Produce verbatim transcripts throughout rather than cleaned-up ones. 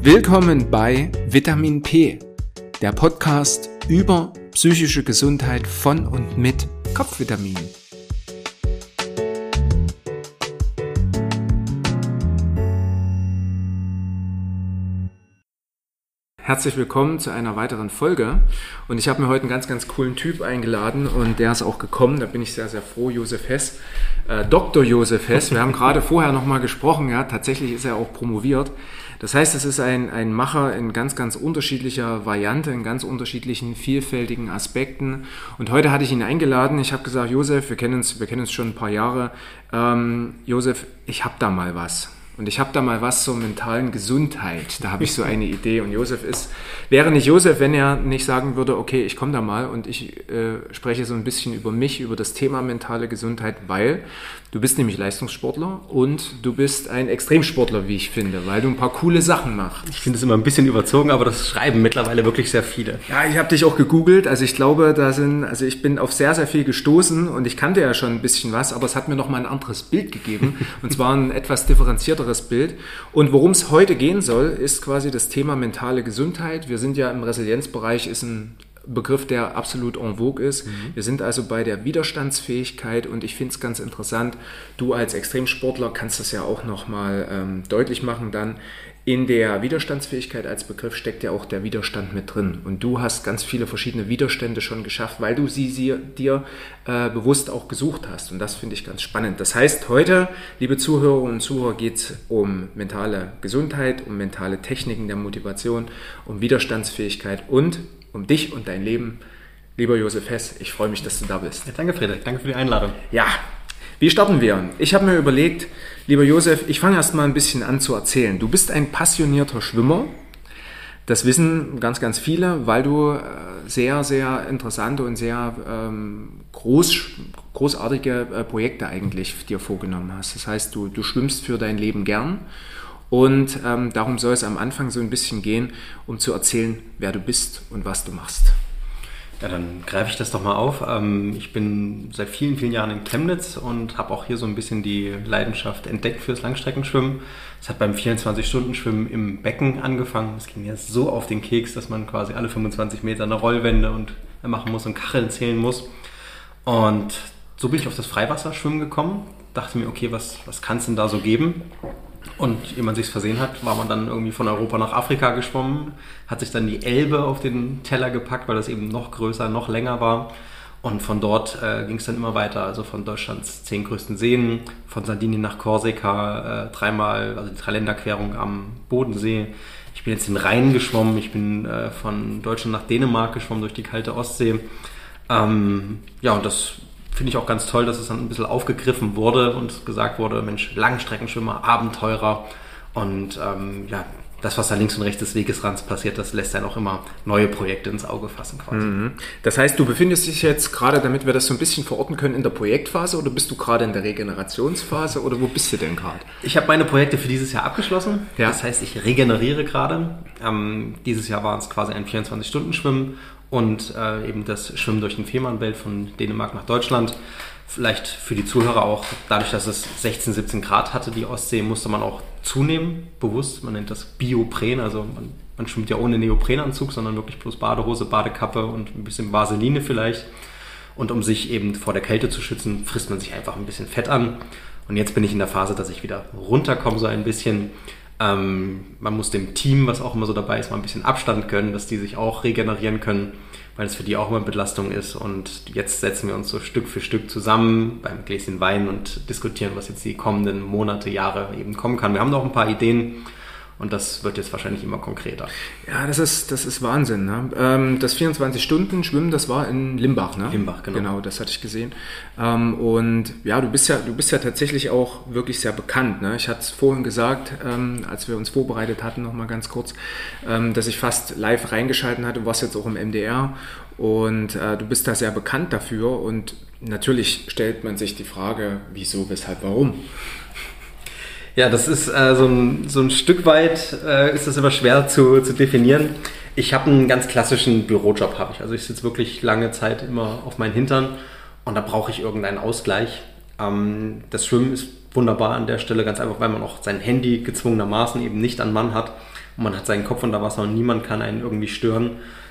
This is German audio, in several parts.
Willkommen bei Vitamin P, der Podcast über psychische Gesundheit von und mit Kopfvitaminen. Herzlich willkommen zu einer weiteren Folge und ich habe mir heute einen ganz, ganz coolen Typ eingeladen und der ist auch gekommen, da bin ich sehr, sehr froh, Josef Hess, äh, Doktor Josef Hess, wir haben gerade vorher nochmal gesprochen, ja, tatsächlich ist er auch promoviert, das heißt, es ist ein, ein Macher in ganz, ganz unterschiedlicher Variante, in ganz unterschiedlichen, vielfältigen Aspekten und heute hatte ich ihn eingeladen, ich habe gesagt, Josef, wir kennen uns, wir kennen uns schon ein paar Jahre, ähm, Josef, ich habe da mal was. Und ich habe da mal was zur mentalen Gesundheit. Da habe ich so eine Idee. Und Josef ist, wäre nicht Josef, wenn er nicht sagen würde, okay, ich komme da mal und ich äh, spreche so ein bisschen über mich, über das Thema mentale Gesundheit, weil du bist nämlich Leistungssportler und du bist ein Extremsportler, wie ich finde, weil du ein paar coole Sachen machst. Ich finde es immer ein bisschen überzogen, aber das schreiben mittlerweile wirklich sehr viele. Ja, ich habe dich auch gegoogelt. Also ich glaube, da sind, also ich bin auf sehr, sehr viel gestoßen und ich kannte ja schon ein bisschen was, aber es hat mir nochmal ein anderes Bild gegeben. Und zwar ein etwas differenzierteres Bild. Und worum es heute gehen soll, ist quasi das Thema mentale Gesundheit. Wir sind ja im Resilienzbereich, ist ein Begriff, der absolut en vogue ist. Mhm. Wir sind also bei der Widerstandsfähigkeit und ich finde es ganz interessant, du als Extremsportler kannst das ja auch nochmal ähm, deutlich machen dann. In der Widerstandsfähigkeit als Begriff steckt ja auch der Widerstand mit drin. Und du hast ganz viele verschiedene Widerstände schon geschafft, weil du sie, sie dir äh, bewusst auch gesucht hast. Und das finde ich ganz spannend. Das heißt, heute, liebe Zuhörerinnen und Zuhörer, geht es um mentale Gesundheit, um mentale Techniken der Motivation, um Widerstandsfähigkeit und um dich und dein Leben. Lieber Josef Hess, ich freue mich, dass du da bist. Ja, danke, Friedrich. Danke für die Einladung. Ja, wie starten wir? Ich habe mir überlegt, lieber Josef, ich fange erst mal ein bisschen an zu erzählen. Du bist ein passionierter Schwimmer. Das wissen ganz, ganz viele, weil du sehr, sehr interessante und sehr ähm, groß, großartige äh, Projekte eigentlich dir vorgenommen hast. Das heißt, du, du schwimmst für dein Leben gern. Und ähm, darum soll es am Anfang so ein bisschen gehen, um zu erzählen, wer du bist und was du machst. Ja, dann greife ich das doch mal auf. Ich bin seit vielen, vielen Jahren in Chemnitz und habe auch hier so ein bisschen die Leidenschaft entdeckt fürs Langstreckenschwimmen. Es hat beim vierundzwanzig-Stunden-Schwimmen im Becken angefangen. Es ging jetzt so auf den Keks, dass man quasi alle fünfundzwanzig Meter eine Rollwende und machen muss und Kacheln zählen muss. Und so bin ich auf das Freiwasserschwimmen gekommen. Dachte mir, okay, was, was kann es denn da so geben? Und ehe man sich's versehen hat, war man dann irgendwie von Europa nach Afrika geschwommen, hat sich dann die Elbe auf den Teller gepackt, weil das eben noch größer, noch länger war. Und von dort äh, ging es dann immer weiter, also von Deutschlands zehn größten Seen, von Sardinien nach Korsika, äh, dreimal, also die Dreiländerquerung am Bodensee. Ich bin jetzt den Rhein geschwommen, ich bin äh, von Deutschland nach Dänemark geschwommen durch die kalte Ostsee. Ähm, ja, und das finde ich auch ganz toll, dass es dann ein bisschen aufgegriffen wurde und gesagt wurde, Mensch, Langstreckenschwimmer, Abenteurer und ähm, ja, das, was da links und rechts des Wegesrands passiert, das lässt dann auch immer neue Projekte ins Auge fassen quasi. Mhm. Das heißt, du befindest dich jetzt gerade, damit wir das so ein bisschen verorten können, in der Projektphase oder bist du gerade in der Regenerationsphase oder wo bist du denn gerade? Ich habe meine Projekte für dieses Jahr abgeschlossen, ja. Das heißt, ich regeneriere gerade. Ähm, dieses Jahr war es quasi ein vierundzwanzig-Stunden-Schwimmen und äh, eben das Schwimmen durch den Fehmarnbelt von Dänemark nach Deutschland. Vielleicht für die Zuhörer auch, dadurch, dass es sechzehn, siebzehn Grad hatte, die Ostsee, musste man auch zunehmen, bewusst. Man nennt das Biopren, also man, man schwimmt ja ohne Neoprenanzug, sondern wirklich bloß Badehose, Badekappe und ein bisschen Vaseline vielleicht. Und um sich eben vor der Kälte zu schützen, frisst man sich einfach ein bisschen Fett an. Und jetzt bin ich in der Phase, dass ich wieder runterkomme so ein bisschen. Ähm, man muss dem Team, was auch immer so dabei ist, mal ein bisschen Abstand gönnen, dass die sich auch regenerieren können, weil es für die auch immer Belastung ist. Und jetzt setzen wir uns so Stück für Stück zusammen beim Gläschen Wein und diskutieren, was jetzt die kommenden Monate, Jahre eben kommen kann. Wir haben noch ein paar Ideen und das wird jetzt wahrscheinlich immer konkreter. Ja, das ist, das ist Wahnsinn. Ne? Ähm, das vierundzwanzig-Stunden-Schwimmen, das war in Limbach, ne? Limbach, genau. Genau, das hatte ich gesehen. Ähm, und ja, du bist ja, du bist ja tatsächlich auch wirklich sehr bekannt. Ne? Ich hatte es vorhin gesagt, ähm, als wir uns vorbereitet hatten, noch mal ganz kurz, ähm, dass ich fast live reingeschalten hatte. Du warst jetzt auch im M D R und äh, du bist da sehr bekannt dafür. Und natürlich stellt man sich die Frage, wieso, weshalb, warum? Ja, das ist äh, so, ein, so ein Stück weit, äh, ist das immer schwer zu, zu definieren. Ich habe einen ganz klassischen Bürojob, habe ich. Also ich sitze wirklich lange Zeit immer auf meinen Hintern und da brauche ich irgendeinen Ausgleich. Ähm, das Schwimmen ist wunderbar an der Stelle, ganz einfach, weil man auch sein Handy gezwungenermaßen eben nicht an Mann hat und man hat seinen Kopf unter Wasser und niemand kann einen irgendwie stören.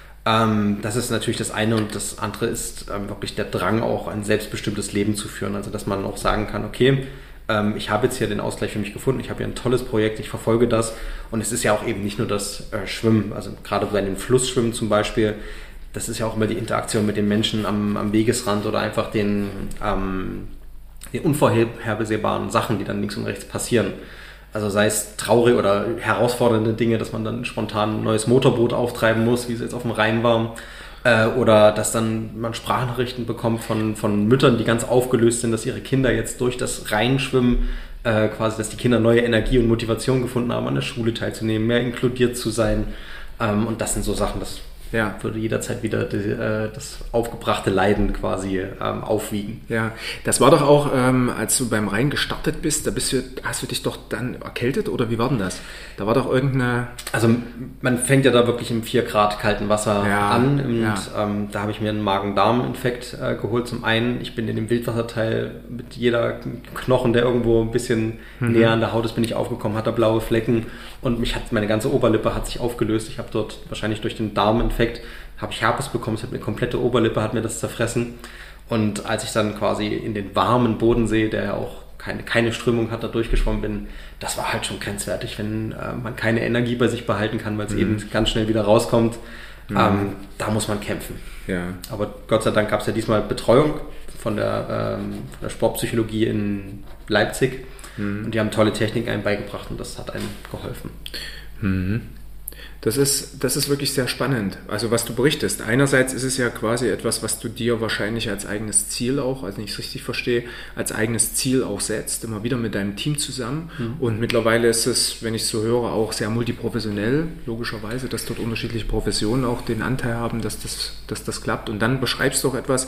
Ähm, das ist natürlich das eine und das andere ist ähm, wirklich der Drang auch ein selbstbestimmtes Leben zu führen. Also dass man auch sagen kann, okay, ähm, ich habe jetzt hier den Ausgleich für mich gefunden, ich habe hier ein tolles Projekt, ich verfolge das und es ist ja auch eben nicht nur das äh, Schwimmen, also gerade bei den Flussschwimmen zum Beispiel, das ist ja auch immer die Interaktion mit den Menschen am, am Wegesrand oder einfach den, ähm, den unvorhersehbaren Sachen, die dann links und rechts passieren. Also sei es traurige oder herausfordernde Dinge, dass man dann spontan ein neues Motorboot auftreiben muss, wie es jetzt auf dem Rhein war. Äh, oder dass dann man Sprachnachrichten bekommt von, von Müttern, die ganz aufgelöst sind, dass ihre Kinder jetzt durch das Rheinschwimmen äh, quasi, dass die Kinder neue Energie und Motivation gefunden haben, an der Schule teilzunehmen, mehr inkludiert zu sein. Ähm, und das sind so Sachen, das ja. würde jederzeit wieder die, äh, das aufgebrachte Leiden quasi ähm, aufwiegen. Ja, das war doch auch, ähm, als du beim Rhein gestartet bist, da bist du, hast du dich doch dann erkältet oder wie war denn das? Da war doch irgendeine... Also man fängt ja da wirklich im vier Grad kalten Wasser ja, an und ja. ähm, da habe ich mir einen Magen-Darm-Infekt äh, geholt. Zum einen, ich bin in dem Wildwasserteil mit jeder Knochen, der irgendwo ein bisschen mhm. näher an der Haut ist, bin ich aufgekommen, hatte blaue Flecken und mich hat, meine ganze Oberlippe hat sich aufgelöst. Ich habe dort wahrscheinlich durch den Darminfekt habe ich Herpes bekommen, es hat mir komplette Oberlippe, hat mir das zerfressen. Und als ich dann quasi in den warmen Bodensee, der ja auch keine, keine Strömung hat, da durchgeschwommen bin, das war halt schon grenzwertig, wenn äh, man keine Energie bei sich behalten kann, weil es mhm. eben ganz schnell wieder rauskommt. Mhm. Ähm, da muss man kämpfen. Ja. Aber Gott sei Dank gab es ja diesmal Betreuung von der, ähm, von der Sportpsychologie in Leipzig. Mhm. Und die haben tolle Techniken einem beigebracht und das hat einem geholfen. Mhm. Das ist, das ist wirklich sehr spannend. Also was du berichtest. Einerseits ist es ja quasi etwas, was du dir wahrscheinlich als eigenes Ziel auch, also wenn ich es richtig verstehe, als eigenes Ziel auch setzt, immer wieder mit deinem Team zusammen. Mhm. Und mittlerweile ist es, wenn ich es so höre, auch sehr multiprofessionell, logischerweise, dass dort unterschiedliche Professionen auch den Anteil haben, dass das, dass das klappt. Und dann beschreibst du auch etwas,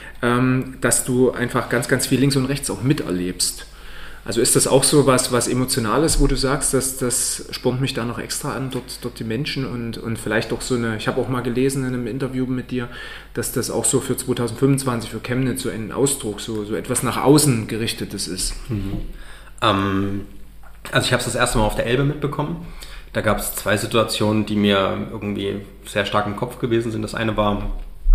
ähm, dass du einfach ganz, ganz viel links und rechts auch miterlebst. Also ist das auch so was, was Emotionales, wo du sagst, dass das spornt mich da noch extra an, dort, dort die Menschen und, und vielleicht auch so eine, ich habe auch mal gelesen in einem Interview mit dir, dass das auch so für zwanzig fünfundzwanzig für Chemnitz so ein Ausdruck, so, so etwas nach außen gerichtetes ist. Mhm. Ähm, also ich habe es das erste Mal auf der Elbe mitbekommen. Da gab es zwei Situationen, die mir irgendwie sehr stark im Kopf gewesen sind. Das eine war,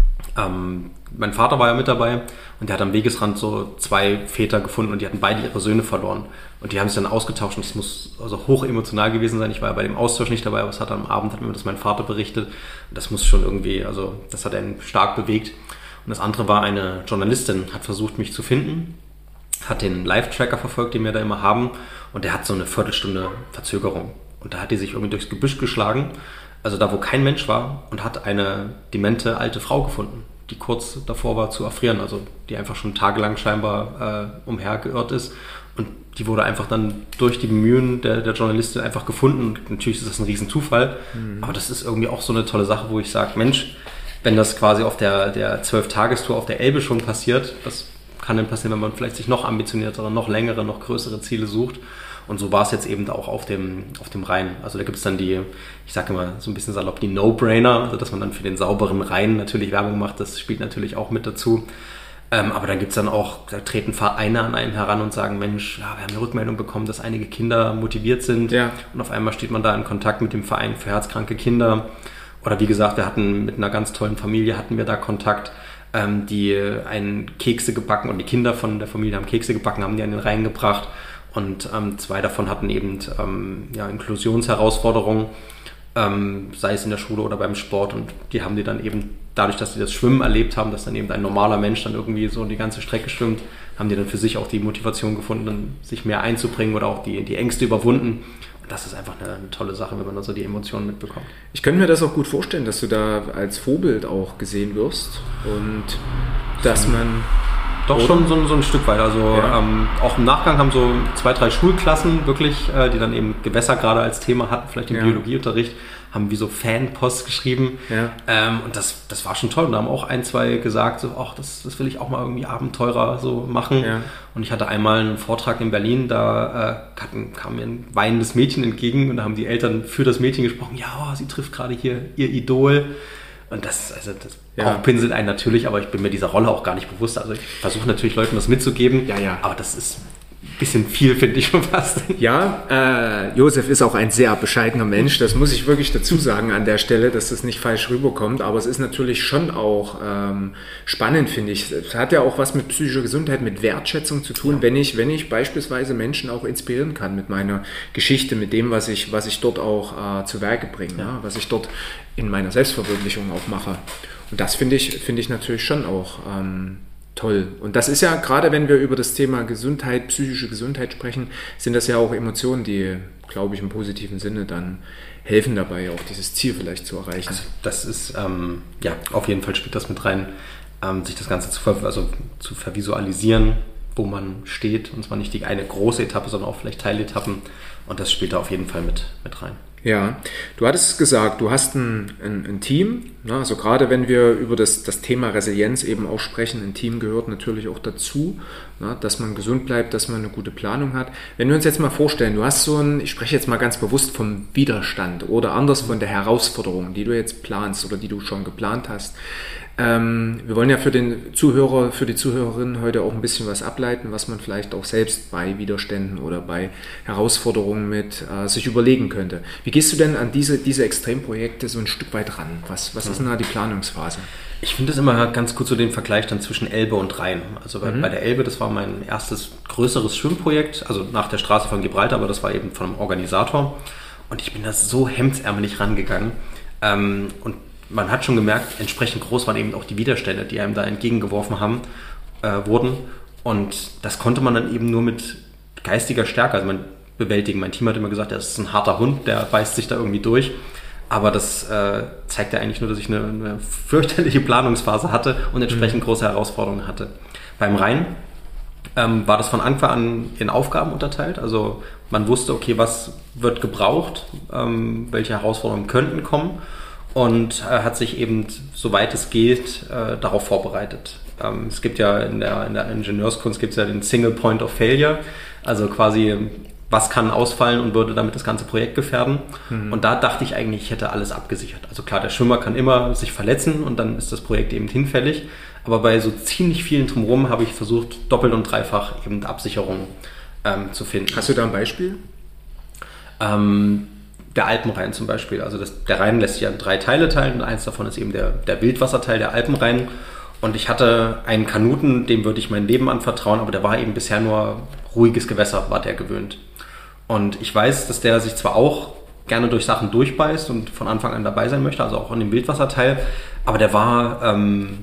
ähm, mein Vater war ja mit dabei und der hat am Wegesrand so zwei Väter gefunden und die hatten beide ihre Söhne verloren. Und die haben sich dann ausgetauscht und es muss also hoch emotional gewesen sein. Ich war ja bei dem Austausch nicht dabei, aber es hat am Abend hat mir das mein Vater berichtet. Und das muss schon irgendwie, also das hat einen stark bewegt. Und das andere war, eine Journalistin hat versucht, mich zu finden, hat den Live-Tracker verfolgt, den wir da immer haben und der hat so eine Viertelstunde Verzögerung. Und da hat die sich irgendwie durchs Gebüsch geschlagen, also da, wo kein Mensch war, und hat eine demente alte Frau gefunden, die kurz davor war zu erfrieren, also die einfach schon tagelang scheinbar äh, umhergeirrt ist. Und die wurde einfach dann durch die Bemühen der, der Journalistin einfach gefunden. Und natürlich ist das ein Riesenzufall, mhm. aber das ist irgendwie auch so eine tolle Sache, wo ich sage, Mensch, wenn das quasi auf der, der zwölf-Tagestour auf der Elbe schon passiert, was kann denn passieren, wenn man vielleicht sich noch ambitioniertere, noch längere, noch größere Ziele sucht? Und so war es jetzt eben auch auf dem, auf dem Rhein. Also da gibt es dann die, ich sage immer so ein bisschen salopp, die No-Brainer, also dass man dann für den sauberen Rhein natürlich Werbung macht, das spielt natürlich auch mit dazu. Ähm, aber dann gibt es dann auch, da treten Vereine an einen heran und sagen, Mensch, ja, wir haben eine Rückmeldung bekommen, dass einige Kinder motiviert sind. Ja. Und auf einmal steht man da in Kontakt mit dem Verein für herzkranke Kinder. Oder wie gesagt, wir hatten mit einer ganz tollen Familie, hatten wir da Kontakt, ähm, die einen Kekse gebacken und die Kinder von der Familie haben Kekse gebacken, haben die an den Rhein gebracht. Und ähm, zwei davon hatten eben ähm, ja, Inklusionsherausforderungen, ähm, sei es in der Schule oder beim Sport. Und die haben die dann eben, dadurch, dass sie das Schwimmen erlebt haben, dass dann eben ein normaler Mensch dann irgendwie so die ganze Strecke schwimmt, haben die dann für sich auch die Motivation gefunden, dann sich mehr einzubringen oder auch die, die Ängste überwunden. Und das ist einfach eine, eine tolle Sache, wenn man dann so die Emotionen mitbekommt. Ich könnte mir das auch gut vorstellen, dass du da als Vorbild auch gesehen wirst und dass man... Doch schon so, so ein Stück weit. Also ja. ähm, auch im Nachgang haben so zwei, drei Schulklassen wirklich, äh, die dann eben Gewässer gerade als Thema hatten, vielleicht im ja. Biologieunterricht, haben wie so Fanpost geschrieben. Ja. Ähm, und das, das war schon toll. Und da haben auch ein, zwei gesagt, so, ach, das, das will ich auch mal irgendwie Abenteurer so machen. Ja. Und ich hatte einmal einen Vortrag in Berlin, da äh, hatten, kam mir ein weinendes Mädchen entgegen und da haben die Eltern für das Mädchen gesprochen, ja, oh, sie trifft gerade hier ihr Idol. Und das, also das ja. auch pinselt einen natürlich, aber ich bin mir dieser Rolle auch gar nicht bewusst. Also ich versuche natürlich Leuten das mitzugeben, ja, ja. aber das ist bisschen viel, finde ich schon fast. Ja, äh, Josef ist auch ein sehr bescheidener Mensch, das muss ich wirklich dazu sagen an der Stelle, dass das nicht falsch rüberkommt, aber es ist natürlich schon auch ähm, spannend, finde ich. Es hat ja auch was mit psychischer Gesundheit, mit Wertschätzung zu tun, ja. wenn ich, wenn ich beispielsweise Menschen auch inspirieren kann mit meiner Geschichte, mit dem, was ich, was ich dort auch äh, zu Werke bringe, ja. Ja, was ich dort in meiner Selbstverwirklichung auch mache. Und das finde ich, finde ich natürlich schon auch ähm, toll. Und das ist ja, gerade wenn wir über das Thema Gesundheit, psychische Gesundheit sprechen, sind das ja auch Emotionen, die, glaube ich, im positiven Sinne dann helfen dabei, auch dieses Ziel vielleicht zu erreichen. Also das ist, ähm, ja, auf jeden Fall spielt das mit rein, ähm, sich das Ganze zu, ver- also zu vervisualisieren, wo man steht. Und zwar nicht die eine große Etappe, sondern auch vielleicht Teiletappen. Und das spielt da auf jeden Fall mit, mit rein. Ja, du hattest gesagt, du hast ein, ein, ein Team, ne? Also gerade wenn wir über das, das Thema Resilienz eben auch sprechen, ein Team gehört natürlich auch dazu, ne? Dass man gesund bleibt, dass man eine gute Planung hat. Wenn wir uns jetzt mal vorstellen, du hast so ein, ich spreche jetzt mal ganz bewusst vom Widerstand oder anders von der Herausforderung, die du jetzt planst oder die du schon geplant hast. Ähm, wir wollen ja für den Zuhörer, für die Zuhörerinnen heute auch ein bisschen was ableiten, was man vielleicht auch selbst bei Widerständen oder bei Herausforderungen mit äh, sich überlegen könnte. Wie gehst du denn an diese, diese Extremprojekte so ein Stück weit ran? Was, was ist denn da die Planungsphase? Ich finde es immer ganz gut so den Vergleich dann zwischen Elbe und Rhein. Also bei, mhm. bei der Elbe, das war mein erstes größeres Schwimmprojekt, also nach der Straße von Gibraltar, aber das war eben von einem Organisator. Und ich bin da so hemdsärmelig rangegangen. Ähm, und man hat schon gemerkt, entsprechend groß waren eben auch die Widerstände, die einem da entgegengeworfen haben, äh, wurden. Und das konnte man dann eben nur mit geistiger Stärke, also man bewältigen. Mein Team hat immer gesagt, das ist ein harter Hund, der beißt sich da irgendwie durch. Aber das äh, zeigt ja eigentlich nur, dass ich eine, eine fürchterliche Planungsphase hatte und entsprechend mhm. große Herausforderungen hatte. Beim Rhein ähm, war das von Anfang an in Aufgaben unterteilt. Also man wusste, okay, was wird gebraucht, ähm, welche Herausforderungen könnten kommen. Und äh, hat sich eben, soweit es geht, äh, darauf vorbereitet. Ähm, es gibt ja in der, in der Ingenieurskunst gibt es ja den Single Point of Failure, also quasi, was kann ausfallen und würde damit das ganze Projekt gefährden. Mhm. Und da dachte ich eigentlich, ich hätte alles abgesichert. Also klar, der Schwimmer kann immer sich verletzen und dann ist das Projekt eben hinfällig. Aber bei so ziemlich vielen drumherum habe ich versucht, doppelt und dreifach eben Absicherung ähm, zu finden. Hast du da ein Beispiel? Ähm, Der Alpenrhein zum Beispiel, also das, der Rhein lässt sich ja in drei Teile teilen und eins davon ist eben der, der Wildwasserteil, der Alpenrhein. Und ich hatte einen Kanuten, dem würde ich mein Leben anvertrauen, aber der war eben bisher nur ruhiges Gewässer, war der gewöhnt. Und ich weiß, dass der sich zwar auch gerne durch Sachen durchbeißt und von Anfang an dabei sein möchte, also auch in dem Wildwasserteil, aber der war, ähm,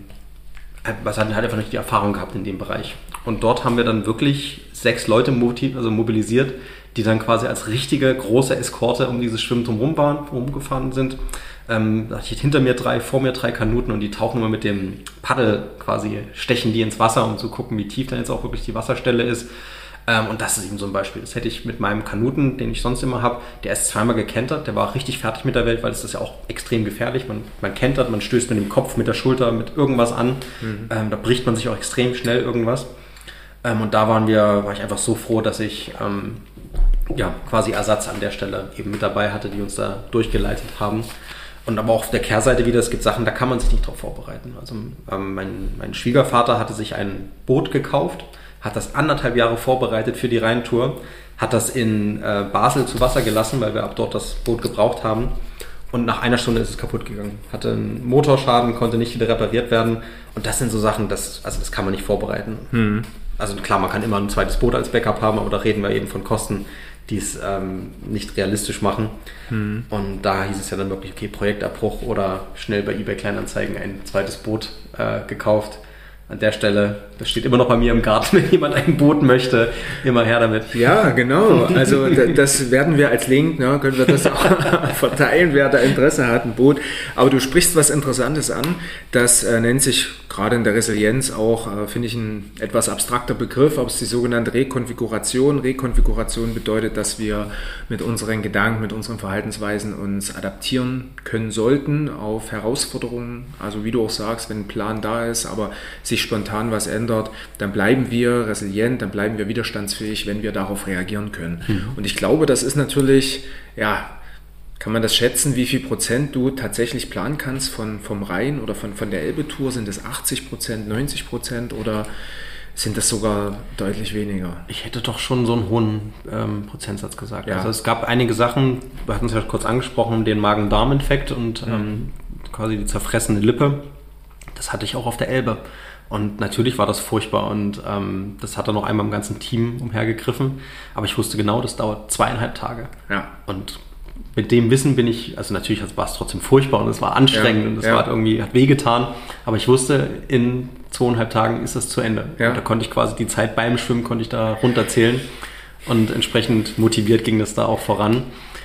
was hat, hat einfach nicht die Erfahrung gehabt in dem Bereich. Und dort haben wir dann wirklich sechs Leute motiv, also mobilisiert, die dann quasi als richtige große Eskorte um dieses Schwimmen drumherum waren, rumgefahren sind. Ähm, da hatte ich hinter mir drei, vor mir drei Kanuten und die tauchen immer mit dem Paddel quasi, stechen die ins Wasser, um zu gucken, wie tief dann jetzt auch wirklich die Wasserstelle ist. Ähm, und das ist eben so ein Beispiel. Das hätte ich mit meinem Kanuten, den ich sonst immer habe, der ist zweimal gekentert, der war richtig fertig mit der Welt, weil das ist ja auch extrem gefährlich. Man, man kentert, man stößt mit dem Kopf, mit der Schulter, mit irgendwas an. Mhm. Ähm, da bricht man sich auch extrem schnell irgendwas. Ähm, und da waren wir, war ich einfach so froh, dass ich ähm, ja, quasi Ersatz an der Stelle eben mit dabei hatte, die uns da durchgeleitet haben. Und aber auch auf der Kehrseite wieder, es gibt Sachen, da kann man sich nicht drauf vorbereiten. Also ähm, mein, mein Schwiegervater hatte sich ein Boot gekauft, hat das anderthalb Jahre vorbereitet für die Rheintour, hat das in äh, Basel zu Wasser gelassen, weil wir ab dort das Boot gebraucht haben. Und nach einer Stunde ist es kaputt gegangen. Hatte einen Motorschaden, konnte nicht wieder repariert werden. Und das sind so Sachen, das, also das kann man nicht vorbereiten. Hm. Also klar, man kann immer ein zweites Boot als Backup haben, aber da reden wir eben von Kosten, die es ähm, nicht realistisch machen. Hm. Und da hieß es ja dann wirklich, okay, Projektabbruch oder schnell bei eBay Kleinanzeigen ein zweites Boot äh, gekauft. An der Stelle, das steht immer noch bei mir im Garten, wenn jemand ein Boot möchte, immer her damit. Ja, genau. Also das werden wir als Link, ne, können wir das auch verteilen, wer da Interesse hat, ein Boot. Aber du sprichst was Interessantes an. Das äh, nennt sich gerade in der Resilienz auch, äh, finde ich, ein etwas abstrakter Begriff, aber es ist die sogenannte Rekonfiguration. Rekonfiguration bedeutet, dass wir mit unseren Gedanken, mit unseren Verhaltensweisen uns adaptieren können sollten auf Herausforderungen. Also wie du auch sagst, wenn ein Plan da ist, aber sich spontan was ändert, dann bleiben wir resilient, dann bleiben wir widerstandsfähig, wenn wir darauf reagieren können. Mhm. Und ich glaube, das ist natürlich, ja, kann man das schätzen, wie viel Prozent du tatsächlich planen kannst von, vom Rhein oder von, von der Elbe-Tour? Sind es achtzig Prozent, neunzig Prozent oder sind das sogar deutlich weniger. Ich hätte doch schon so einen hohen ähm, Prozentsatz gesagt. Ja. Also es gab einige Sachen, wir hatten es ja kurz angesprochen, den Magen-Darm-Infekt und mhm. ähm, quasi die zerfressene Lippe. Das hatte ich auch auf der Elbe. Und natürlich war das furchtbar und ähm, das hat dann noch einmal im ganzen Team umhergegriffen. Aber ich wusste genau, das dauert zweieinhalb Tage. Ja. Und mit dem Wissen bin ich, also natürlich war es trotzdem furchtbar und es war anstrengend ja, und es ja. war irgendwie, hat wehgetan. Aber ich wusste, in zweieinhalb Tagen ist das zu Ende. Ja. Und da konnte ich quasi die Zeit beim Schwimmen, konnte ich da runterzählen. Und entsprechend motiviert ging das da auch voran.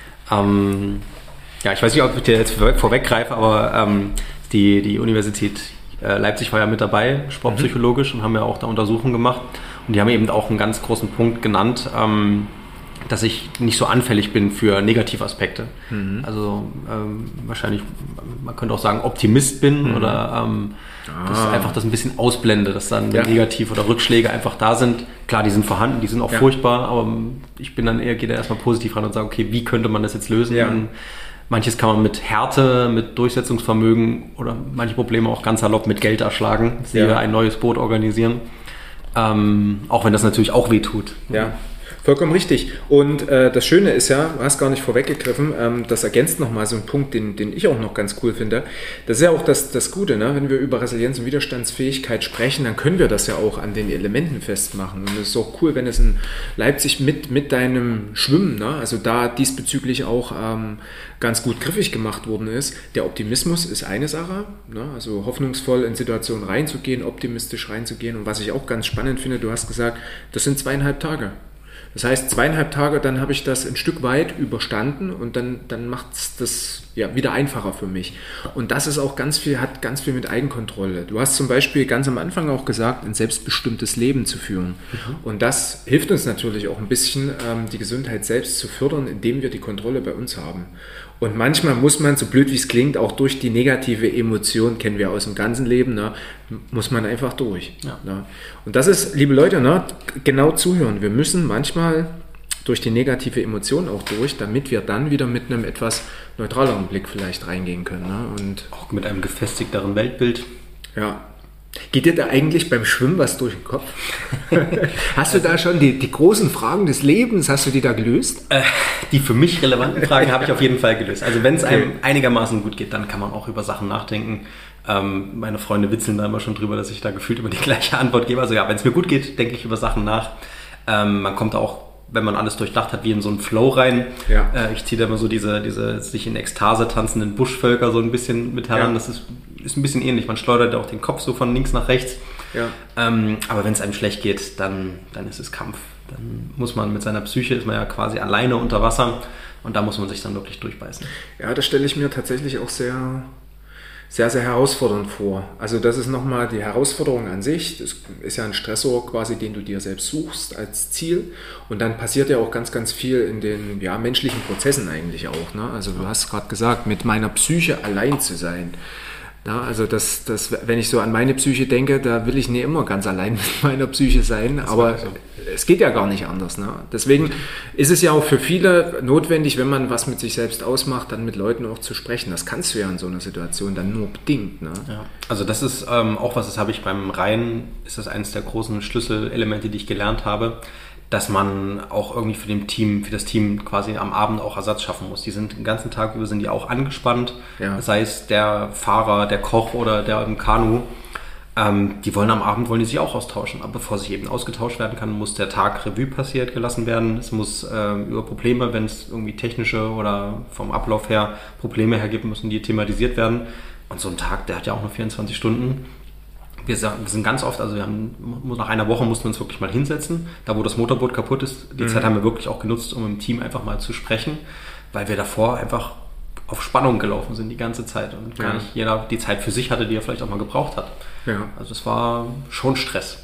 Ähm, ja, ich weiß nicht, ob ich dir jetzt vorweggreife, aber ähm, die, die Universität Leipzig war ja mit dabei, sportpsychologisch, mhm. und haben ja auch da Untersuchungen gemacht. Und die haben eben auch einen ganz großen Punkt genannt, ähm, dass ich nicht so anfällig bin für Negativaspekte. Mhm. Also ähm, wahrscheinlich, man könnte auch sagen, Optimist bin mhm. oder ähm, ah. dass ich einfach das ein bisschen ausblende, dass dann ja. Negativ- oder Rückschläge einfach da sind. Klar, die sind vorhanden, die sind auch ja. furchtbar, aber ich bin dann eher, gehe da erstmal positiv ran und sage, okay, wie könnte man das jetzt lösen? Ja. Und manches kann man mit Härte, mit Durchsetzungsvermögen oder manche Probleme auch ganz salopp mit Geld erschlagen. Siehe ja. ein neues Boot organisieren. Ähm, auch wenn das natürlich auch weh tut. Ja, vollkommen richtig. Und äh, das Schöne ist ja, du hast gar nicht vorweggegriffen, ähm, das ergänzt nochmal so einen Punkt, den, den ich auch noch ganz cool finde. Das ist ja auch das, das Gute, ne? Wenn wir über Resilienz und Widerstandsfähigkeit sprechen, dann können wir das ja auch an den Elementen festmachen. Und es ist auch cool, wenn es in Leipzig mit, mit deinem Schwimmen, ne? Also da diesbezüglich auch ähm, ganz gut griffig gemacht worden ist. Der Optimismus ist eine Sache, ne? Also hoffnungsvoll in Situationen reinzugehen, optimistisch reinzugehen. Und was ich auch ganz spannend finde, du hast gesagt, das sind zweieinhalb Tage. Das heißt, zweieinhalb Tage, dann habe ich das ein Stück weit überstanden und dann, dann macht es das ja, wieder einfacher für mich. Und das ist auch ganz viel, hat ganz viel mit Eigenkontrolle. Du hast zum Beispiel ganz am Anfang auch gesagt, ein selbstbestimmtes Leben zu führen. Mhm. Und das hilft uns natürlich auch ein bisschen, ähm, die Gesundheit selbst zu fördern, indem wir die Kontrolle bei uns haben. Und manchmal muss man, so blöd wie es klingt, auch durch die negative Emotion, kennen wir aus dem ganzen Leben, ne, muss man einfach durch. Ja. Ne. Und das ist, liebe Leute, ne, genau zuhören. Wir müssen manchmal durch die negative Emotion auch durch, damit wir dann wieder mit einem etwas neutraleren Blick vielleicht reingehen können. Ne. Und auch mit einem gefestigteren Weltbild. Ja. Geht dir da eigentlich beim Schwimmen was durch den Kopf? Hast du da schon die, die großen Fragen des Lebens, hast du die da gelöst? Äh, die für mich relevanten Fragen habe ich auf jeden Fall gelöst. Also wenn es okay. einem einigermaßen gut geht, dann kann man auch über Sachen nachdenken. Ähm, meine Freunde witzeln da immer schon drüber, dass ich da gefühlt immer die gleiche Antwort gebe. Also ja, wenn es mir gut geht, denke ich über Sachen nach. Ähm, man kommt auch, wenn man alles durchdacht hat, wie in so einen Flow rein. Ja. Äh, ich ziehe da immer so diese, diese sich in Ekstase tanzenden Buschvölker so ein bisschen mit heran. Ja. Das ist, ist ein bisschen ähnlich. Man schleudert auch den Kopf so von links nach rechts. Ja. Ähm, aber wenn es einem schlecht geht, dann, dann ist es Kampf. Dann muss man mit seiner Psyche, ist man ja quasi alleine unter Wasser und da muss man sich dann wirklich durchbeißen. Ja, das stelle ich mir tatsächlich auch sehr... sehr, sehr herausfordernd vor. Also das ist nochmal die Herausforderung an sich. Das ist ja ein Stressor quasi, den du dir selbst suchst als Ziel. Und dann passiert ja auch ganz, ganz viel in den ja, menschlichen Prozessen eigentlich auch. Ne? Also du hast gerade gesagt, mit meiner Psyche allein zu sein. Ja, also das, das, wenn ich so an meine Psyche denke, da will ich nicht immer ganz allein mit meiner Psyche sein, das aber so. Es geht ja gar nicht anders. Ne? Deswegen ist es ja auch für viele notwendig, wenn man was mit sich selbst ausmacht, dann mit Leuten auch zu sprechen. Das kannst du ja in so einer Situation dann nur bedingt. Ne? Ja. Also das ist ähm, auch was, das habe ich beim Reiten, ist das eines der großen Schlüsselelemente, die ich gelernt habe, dass man auch irgendwie für dem Team, für das Team quasi am Abend auch Ersatz schaffen muss. Die sind den ganzen Tag über sind die auch angespannt, ja. Sei es der Fahrer, der Koch oder der im Kanu. Ähm, die wollen am Abend, wollen die sich auch austauschen. Aber bevor sich eben ausgetauscht werden kann, muss der Tag Revue passiert gelassen werden. Es muss ähm, über Probleme, wenn es irgendwie technische oder vom Ablauf her Probleme hergibt, müssen die thematisiert werden. Und so ein Tag, der hat ja auch nur vierundzwanzig Stunden. Wir sind ganz oft, also wir haben, nach einer Woche mussten wir uns wirklich mal hinsetzen, da wo das Motorboot kaputt ist. Die mhm. Zeit haben wir wirklich auch genutzt, um im Team einfach mal zu sprechen, weil wir davor einfach auf Spannung gelaufen sind die ganze Zeit und gar ja. nicht jeder die Zeit für sich hatte, die er vielleicht auch mal gebraucht hat. Ja. Also es war schon Stress.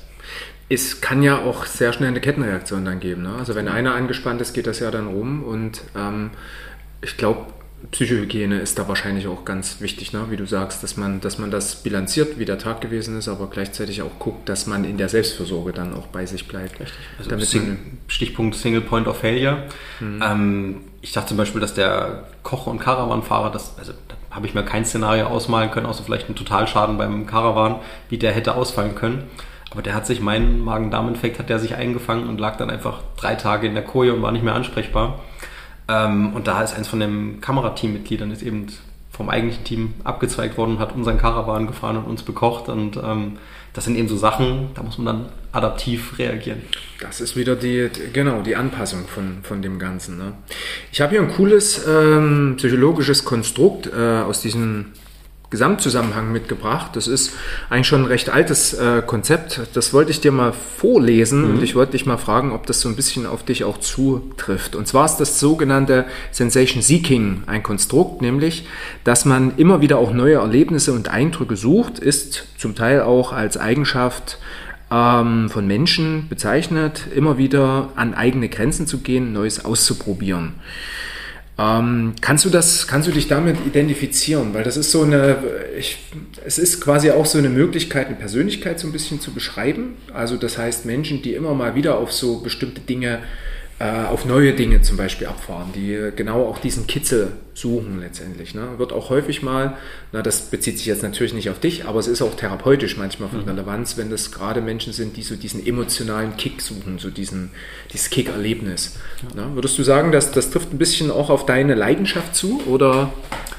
Es kann ja auch sehr schnell eine Kettenreaktion dann geben. Ne? Also wenn einer angespannt ist, geht das ja dann rum und ähm, ich glaube, Psychohygiene ist da wahrscheinlich auch ganz wichtig, ne? Wie du sagst, dass man, dass man das bilanziert, wie der Tag gewesen ist, aber gleichzeitig auch guckt, dass man in der Selbstfürsorge dann auch bei sich bleibt. Richtig. Also damit Sing- Stichpunkt Single Point of Failure. Mhm. Ähm, ich dachte zum Beispiel, dass der Koch- und Caravan-Fahrer, das, also da habe ich mir kein Szenario ausmalen können, außer vielleicht einen Totalschaden beim Caravan, wie der hätte ausfallen können. Aber der hat sich, mein Magen-Darm-Infekt hat der sich eingefangen und lag dann einfach drei Tage in der Koje und war nicht mehr ansprechbar. Ähm, und da ist eins von den Kamerateammitgliedern ist eben vom eigentlichen Team abgezweigt worden und hat unseren Karawan gefahren und uns bekocht. Und ähm, das sind eben so Sachen, da muss man dann adaptiv reagieren. Das ist wieder die, genau, die Anpassung von, von dem Ganzen. Ne? Ich habe hier ein cooles ähm, psychologisches Konstrukt äh, aus diesem Gesamtzusammenhang mitgebracht. Das ist eigentlich schon ein recht altes äh, Konzept. Das wollte ich dir mal vorlesen mhm. und ich wollte dich mal fragen, ob das so ein bisschen auf dich auch zutrifft. Und zwar ist das sogenannte Sensation Seeking ein Konstrukt, nämlich, dass man immer wieder auch neue Erlebnisse und Eindrücke sucht, ist zum Teil auch als Eigenschaft ähm, von Menschen bezeichnet, immer wieder an eigene Grenzen zu gehen, Neues auszuprobieren. Ähm, kannst du das, kannst du dich damit identifizieren? Weil das ist so eine, ich, es ist quasi auch so eine Möglichkeit, eine Persönlichkeit so ein bisschen zu beschreiben. Also das heißt Menschen, die immer mal wieder auf so bestimmte Dinge, äh, auf neue Dinge zum Beispiel abfahren, die genau auch diesen Kitzel suchen letztendlich. Ne? Wird auch häufig mal, na das bezieht sich jetzt natürlich nicht auf dich, aber es ist auch therapeutisch manchmal von Relevanz, wenn das gerade Menschen sind, die so diesen emotionalen Kick suchen, so diesen, dieses Kick-Erlebnis. Ja. Ne? Würdest du sagen, dass das trifft ein bisschen auch auf deine Leidenschaft zu, oder?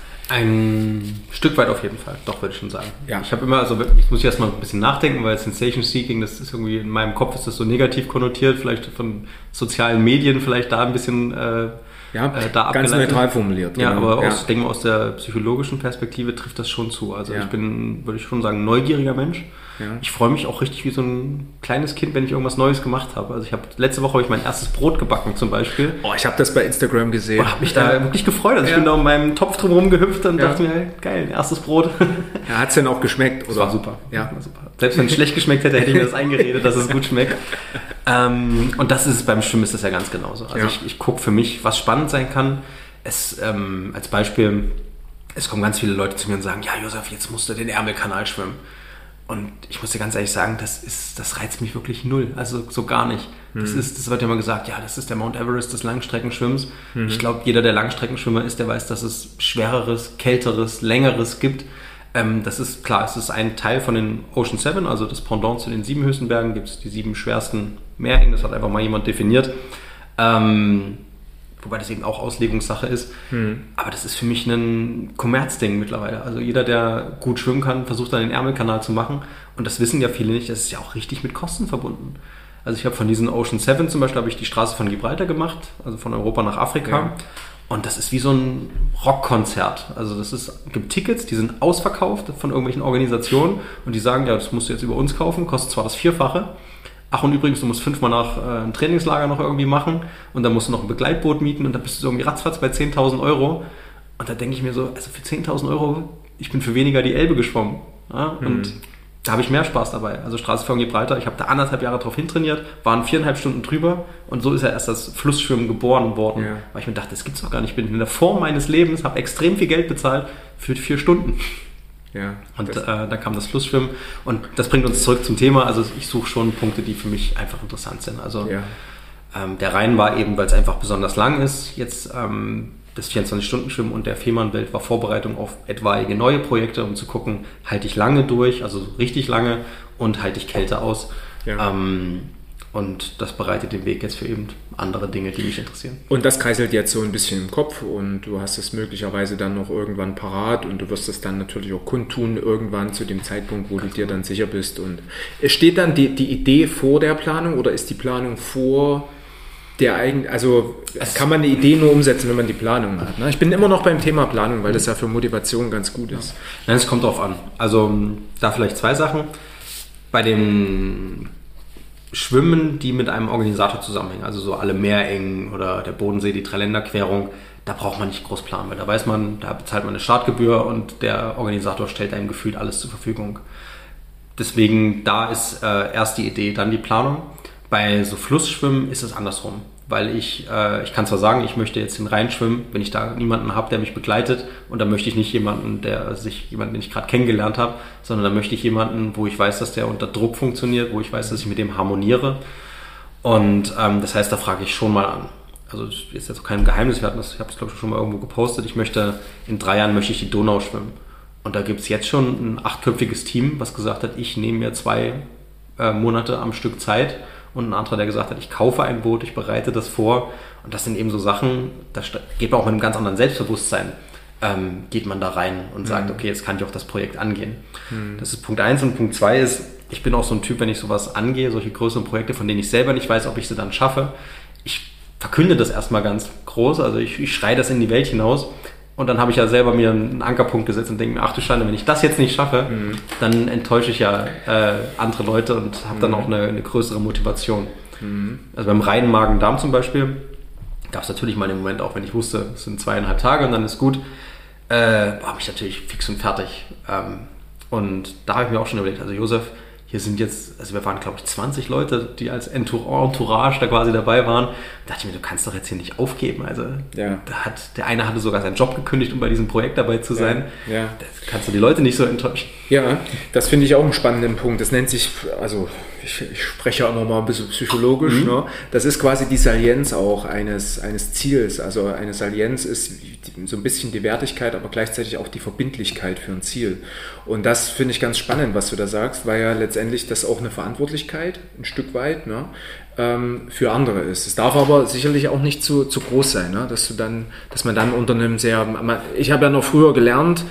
Ein Stück weit auf jeden Fall, doch, würde ich schon sagen. Ja. Ich habe immer, also ich muss erstmal ein bisschen nachdenken, weil Sensation Seeking, das ist irgendwie, in meinem Kopf ist das so negativ konnotiert, vielleicht von sozialen Medien vielleicht da ein bisschen äh, ja, äh, da ganz neutral formuliert. Ja, genau. aber ja. aus, denke mal, aus der psychologischen Perspektive trifft das schon zu. Also ja. ich bin, würde ich schon sagen, neugieriger Mensch. Ja. Ich freue mich auch richtig wie so ein kleines Kind, wenn ich irgendwas Neues gemacht habe. Also ich habe letzte Woche habe ich mein erstes Brot gebacken zum Beispiel. Oh, ich habe das bei Instagram gesehen. Ich habe mich da wirklich gefreut. Also ja. ich bin da um meinem Topf drum rumgehüpft und ja. dachte mir, geil, erstes Brot. Ja, hat es denn auch geschmeckt? Oder? Das war super. Ja. War super. Selbst wenn es schlecht geschmeckt hätte, hätte ich mir das eingeredet, dass es gut schmeckt. Ähm, und das ist es beim Schwimmen, ist das ja ganz genauso. Also ja. ich, ich gucke für mich, was spannend sein kann. Es, ähm, als Beispiel, es kommen ganz viele Leute zu mir und sagen, ja Josef, jetzt musst du den Ärmelkanal schwimmen. Und ich muss dir ganz ehrlich sagen, das ist, das reizt mich wirklich null. Also so gar nicht. Das Mhm. ist, das wird ja immer gesagt, ja, das ist der Mount Everest des Langstreckenschwimmens. Mhm. Ich glaube, jeder, der Langstreckenschwimmer ist, der weiß, dass es schwereres, kälteres, längeres gibt. Ähm, das ist klar, es ist ein Teil von den Ocean Seven, also das Pendant zu den sieben höchsten Bergen, gibt es die sieben schwersten Meerengen. Das hat einfach mal jemand definiert. Ähm, Wobei das eben auch Auslegungssache ist. Hm. Aber das ist für mich ein Kommerzding mittlerweile. Also jeder, der gut schwimmen kann, versucht dann den Ärmelkanal zu machen. Und das wissen ja viele nicht. Das ist ja auch richtig mit Kosten verbunden. Also ich habe von diesen Ocean Seven zum Beispiel habe ich die Straße von Gibraltar gemacht, also von Europa nach Afrika. Ja. Und das ist wie so ein Rockkonzert. Also das ist, gibt Tickets, die sind ausverkauft von irgendwelchen Organisationen. Und die sagen, ja, das musst du jetzt über uns kaufen, kostet zwar das Vierfache. Ach, und übrigens, du musst fünfmal nach äh, ein Trainingslager noch irgendwie machen und dann musst du noch ein Begleitboot mieten und dann bist du irgendwie ratzfatz bei zehntausend Euro. Und da denke ich mir so, also für zehntausend Euro, ich bin für weniger die Elbe geschwommen. Ja? Und mhm. da habe ich mehr Spaß dabei. Also Straße von Gibraltar, ich habe da anderthalb Jahre drauf hintrainiert, waren viereinhalb Stunden drüber und so ist ja erst das Flussschwimmen geboren worden. Ja. Weil ich mir dachte, das gibt's doch gar nicht. Ich bin in der Form meines Lebens, habe extrem viel Geld bezahlt für vier Stunden. Ja, und äh, da kam das Flussschwimmen und das bringt uns zurück zum Thema. Also ich suche schon Punkte, die für mich einfach interessant sind. Also ja. ähm, der Rhein war eben, weil es einfach besonders lang ist, jetzt ähm, das vierundzwanzig-Stunden-Schwimmen und der Fehmarnbelt war Vorbereitung auf etwaige neue Projekte, um zu gucken, halte ich lange durch, also richtig lange und halte ich Kälte aus. Ja. Ähm, und das bereitet den Weg jetzt für eben andere Dinge, die mich interessieren. Und das kreiselt jetzt so ein bisschen im Kopf und du hast es möglicherweise dann noch irgendwann parat und du wirst es dann natürlich auch kundtun irgendwann zu dem Zeitpunkt, wo Ganz du dir dann sicher bist. Und es steht dann die, die Idee vor der Planung oder ist die Planung vor der eigenen, also es kann man eine Idee nur umsetzen, wenn man die Planung hat. Ne? Ich bin immer noch beim Thema Planung, weil das ja für Motivation ganz gut ist. Nein, es kommt drauf an. Also da vielleicht zwei Sachen. Bei den Schwimmen, die mit einem Organisator zusammenhängen, also so alle Meerengen oder der Bodensee, die Dreiländerquerung, da braucht man nicht groß planen, weil da weiß man, da bezahlt man eine Startgebühr und der Organisator stellt einem gefühlt alles zur Verfügung. Deswegen, da ist äh, erst die Idee, dann die Planung. Bei so Flussschwimmen ist es andersrum, weil ich, äh, ich kann zwar sagen, ich möchte jetzt den Rhein schwimmen, wenn ich da niemanden habe, der mich begleitet und dann möchte ich nicht jemanden, der sich, jemanden, den ich gerade kennengelernt habe, sondern dann möchte ich jemanden, wo ich weiß, dass der unter Druck funktioniert, wo ich weiß, dass ich mit dem harmoniere und ähm, das heißt, da frage ich schon mal an. Also das ist jetzt auch kein Geheimnis, wir hatten das, ich habe es glaube ich schon mal irgendwo gepostet, ich möchte, in drei Jahren möchte ich die Donau schwimmen und da gibt es jetzt schon ein achtköpfiges Team, was gesagt hat, ich nehme mir zwei äh, Monate am Stück Zeit und ein anderer, der gesagt hat, ich kaufe ein Boot, ich bereite das vor. Und das sind eben so Sachen, da geht man auch mit einem ganz anderen Selbstbewusstsein, ähm, geht man da rein und sagt, okay, jetzt kann ich auch das Projekt angehen. Mhm. Das ist Punkt eins. Und Punkt zwei ist, ich bin auch so ein Typ, wenn ich sowas angehe, solche größeren Projekte, von denen ich selber nicht weiß, ob ich sie dann schaffe, ich verkünde das erstmal ganz groß, also ich, ich schreie das in die Welt hinaus und dann habe ich ja selber mir einen Ankerpunkt gesetzt und denke mir, ach du Schande, wenn ich das jetzt nicht schaffe, mhm. dann enttäusche ich ja äh, andere Leute und habe mhm. dann auch eine, eine größere Motivation. Mhm. Also beim reinen Magen-Darm zum Beispiel gab es natürlich mal den Moment, auch wenn ich wusste, es sind zweieinhalb Tage und dann ist gut, äh, war ich natürlich fix und fertig. Ähm, und da habe ich mir auch schon überlegt, also Josef, hier sind jetzt, also wir waren glaube ich zwanzig Leute, die als Entourage da quasi dabei waren. Da dachte ich mir, du kannst doch jetzt hier nicht aufgeben. Also ja. da hat, der eine hatte sogar seinen Job gekündigt, um bei diesem Projekt dabei zu sein. Ja. Ja. Das kannst du die Leute nicht so enttäuschen. Ja, das finde ich auch einen spannenden Punkt. Das nennt sich, also ich, ich spreche auch noch mal ein bisschen psychologisch. Mhm. Ne? Das ist quasi die Salienz auch eines, eines Ziels. Also eine Salienz ist so ein bisschen die Wertigkeit, aber gleichzeitig auch die Verbindlichkeit für ein Ziel. Und das finde ich ganz spannend, was du da sagst, weil ja letztendlich das auch eine Verantwortlichkeit ein Stück weit, ne, ähm, für andere ist. Es darf aber sicherlich auch nicht zu, zu groß sein, ne, dass du dann, dass man dann unter einem sehr, ich habe ja noch früher gelernt,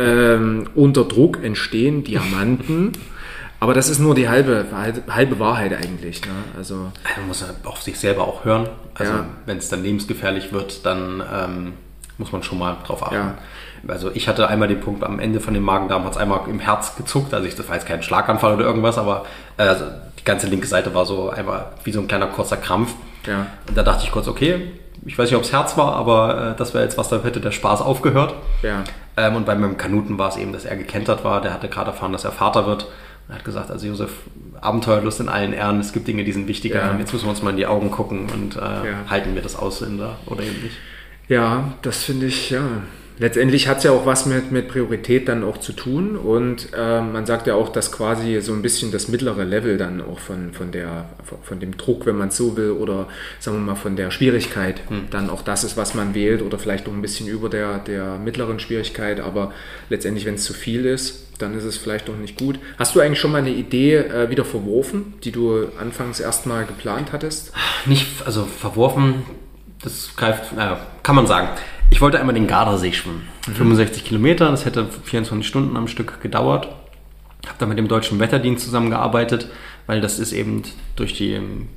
ähm, unter Druck entstehen Diamanten. Aber das ist nur die halbe, halbe Wahrheit eigentlich. Ne? Also man muss auf sich selber auch hören. Also ja. wenn es dann lebensgefährlich wird, dann ähm, muss man schon mal drauf achten. Ja. Also ich hatte einmal den Punkt, am Ende von dem Magen-Darm hat es einmal im Herz gezuckt. Also ich, das war jetzt kein Schlaganfall oder irgendwas, aber äh, also die ganze linke Seite war so einmal wie so ein kleiner kurzer Krampf. Ja. Und da dachte ich kurz, okay, ich weiß nicht, ob es Herz war, aber äh, das wäre jetzt was, da hätte der Spaß aufgehört. Ja. Ähm, und bei meinem Kanuten war es eben, dass er gekentert war. Der hatte gerade erfahren, dass er Vater wird. Er hat gesagt, also Josef, Abenteuerlust in allen Ehren, es gibt Dinge, die sind wichtiger. Ja. Und jetzt müssen wir uns mal in die Augen gucken und äh, ja. halten wir das aus in der, oder eben nicht. Ja, das finde ich, ja. Letztendlich hat es ja auch was mit, mit Priorität dann auch zu tun und äh, man sagt ja auch, dass quasi so ein bisschen das mittlere Level dann auch von, von, der, von dem Druck, wenn man es so will, oder sagen wir mal von der Schwierigkeit hm. dann auch das ist, was man wählt oder vielleicht auch ein bisschen über der, der mittleren Schwierigkeit, aber letztendlich, wenn es zu viel ist, dann ist es vielleicht auch nicht gut. Hast du eigentlich schon mal eine Idee äh, wieder verworfen, die du anfangs erstmal geplant hattest? Nicht, also verworfen, das greift, naja, kann man sagen. Ich wollte einmal den Gardasee schwimmen. Mhm. fünfundsechzig Kilometer, das hätte vierundzwanzig Stunden am Stück gedauert. Habe da mit dem Deutschen Wetterdienst zusammengearbeitet, weil das ist eben durch die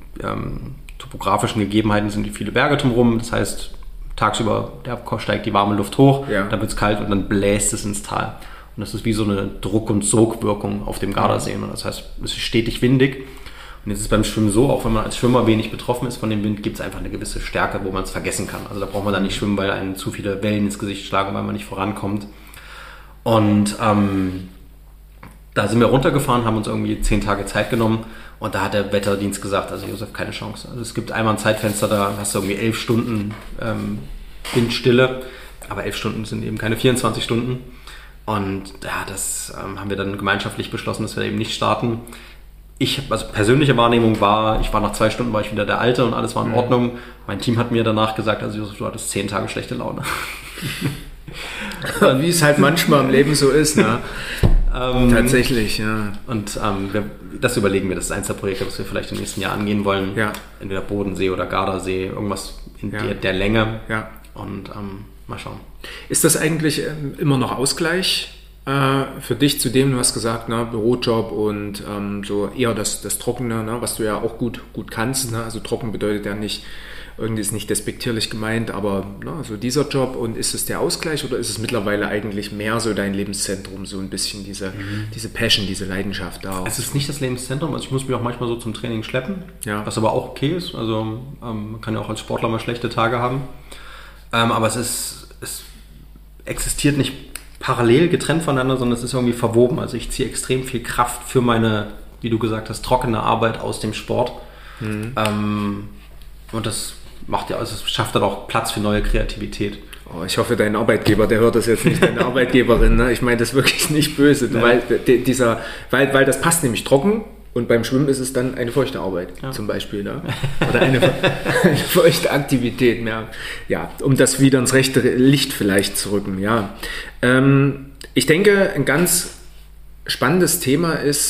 ähm, topografischen Gegebenheiten sind die viele Berge drumherum. Das heißt, tagsüber der steigt die warme Luft hoch, ja. dann wird es kalt und dann bläst es ins Tal. Und das ist wie so eine Druck- und Sogwirkung auf dem Gardasee. Und das heißt, es ist stetig windig. Und jetzt ist beim Schwimmen so, auch wenn man als Schwimmer wenig betroffen ist von dem Wind, gibt es einfach eine gewisse Stärke, wo man es vergessen kann. Also da braucht man dann nicht schwimmen, weil einem zu viele Wellen ins Gesicht schlagen, weil man nicht vorankommt. Und ähm, da sind wir runtergefahren, haben uns irgendwie zehn Tage Zeit genommen und da hat der Wetterdienst gesagt, also Josef, keine Chance. Also es gibt einmal ein Zeitfenster, da hast du irgendwie elf Stunden ähm, Windstille, aber elf Stunden sind eben keine vierundzwanzig Stunden. Und ja, das ähm, haben wir dann gemeinschaftlich beschlossen, dass wir eben nicht starten. Ich, also persönliche Wahrnehmung war, ich war nach zwei Stunden war ich wieder der Alte und alles war in Ordnung. Mein Team hat mir danach gesagt, also Josef, du hattest zehn Tage schlechte Laune. Wie es halt manchmal im Leben so ist, ne? ähm, Tatsächlich, ja. Und ähm, wir, das überlegen wir, das ist eins der Projekte, was wir vielleicht im nächsten Jahr angehen wollen. Ja. Entweder Bodensee oder Gardasee, irgendwas in ja. der, der Länge. Ja. Und ähm, mal schauen. Ist das eigentlich ähm, immer noch Ausgleich? Für dich zu dem, du hast gesagt, ne, Bürojob und ähm, so eher das, das Trockene, ne, was du ja auch gut, gut kannst. Ne? Also trocken bedeutet ja nicht, irgendwie ist nicht despektierlich gemeint, aber ne, so dieser Job. Und ist es der Ausgleich oder ist es mittlerweile eigentlich mehr so dein Lebenszentrum, so ein bisschen diese, mhm. diese Passion, diese Leidenschaft da? Es ist nicht das Lebenszentrum, also ich muss mich auch manchmal so zum Training schleppen, ja. was aber auch okay ist. Also ähm, man kann ja auch als Sportler mal schlechte Tage haben. Ähm, aber es ist, es existiert nicht parallel getrennt voneinander, sondern es ist irgendwie verwoben. Also ich ziehe extrem viel Kraft für meine, wie du gesagt hast, trockene Arbeit aus dem Sport. Mhm. Ähm, und das macht ja, also es schafft dann auch Platz für neue Kreativität. Oh, ich hoffe, dein Arbeitgeber, der hört das jetzt nicht, deine Arbeitgeberin. Ne? Ich meine das wirklich nicht böse, ja. weil, dieser, weil, weil das passt nämlich trocken. Und beim Schwimmen ist es dann eine feuchte Arbeit, ja. zum Beispiel. Ne? Oder eine, eine feuchte Aktivität mehr. Ja, um das wieder ins rechte Licht vielleicht zu rücken. Ja. Ähm, ich denke, ein ganz spannendes Thema ist,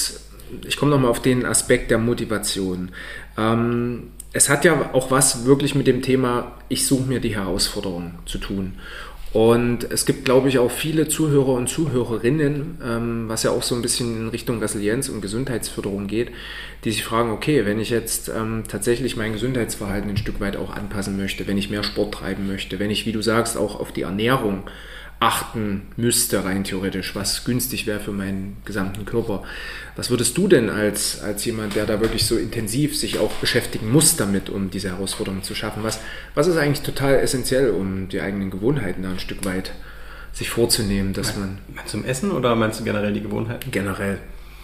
ich komme nochmal auf den Aspekt der Motivation. Ähm, es hat ja auch was wirklich mit dem Thema, ich suche mir die Herausforderung zu tun. Und es gibt, glaube ich, auch viele Zuhörer und Zuhörerinnen, ähm, was ja auch so ein bisschen in Richtung Resilienz und Gesundheitsförderung geht, die sich fragen, okay, wenn ich jetzt ähm, tatsächlich mein Gesundheitsverhalten ein Stück weit auch anpassen möchte, wenn ich mehr Sport treiben möchte, wenn ich, wie du sagst, auch auf die Ernährung achten müsste, rein theoretisch, was günstig wäre für meinen gesamten Körper. Was würdest du denn als, als jemand, der da wirklich so intensiv sich auch beschäftigen muss damit, um diese Herausforderung zu schaffen, was, was ist eigentlich total essentiell, um die eigenen Gewohnheiten da ein Stück weit sich vorzunehmen, dass man... Meinst du im Essen oder meinst du generell die Gewohnheiten? Generell.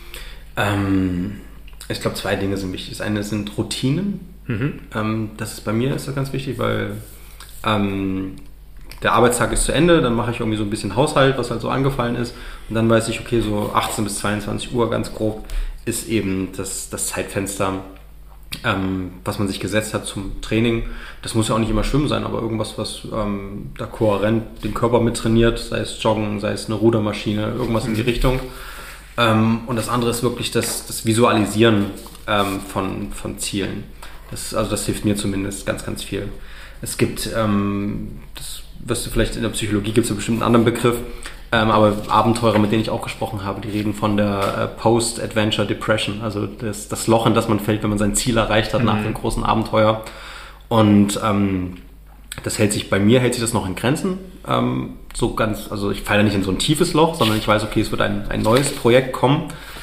Ähm, ich glaube, zwei Dinge sind wichtig. Das eine sind Routinen. Mhm. Ähm, das ist bei mir ist das ganz wichtig, weil ähm, der Arbeitstag ist zu Ende, dann mache ich irgendwie so ein bisschen Haushalt, was halt so angefallen ist. Und dann weiß ich, okay, so achtzehn bis zweiundzwanzig Uhr ganz grob ist eben das, das Zeitfenster, ähm, was man sich gesetzt hat zum Training. Das muss ja auch nicht immer Schwimmen sein, aber irgendwas, was ähm, da kohärent den Körper mittrainiert, sei es Joggen, sei es eine Rudermaschine, irgendwas in die Richtung. Ähm, und das andere ist wirklich das, das Visualisieren ähm, von, von Zielen. Das, also das hilft mir zumindest ganz, ganz viel. Es gibt, ähm, das wirst du vielleicht in der Psychologie, gibt es ja bestimmt einen anderen Begriff, ähm, aber Abenteurer, mit denen ich auch gesprochen habe, die reden von der äh, Post-Adventure Depression, also das, das Loch, in das man fällt, wenn man sein Ziel erreicht hat, mhm. nach dem großen Abenteuer. Und ähm, das hält sich, bei mir hält sich das noch in Grenzen, ähm, so ganz, also ich falle nicht in so ein tiefes Loch, sondern ich weiß, okay, es wird ein, ein neues Projekt kommen,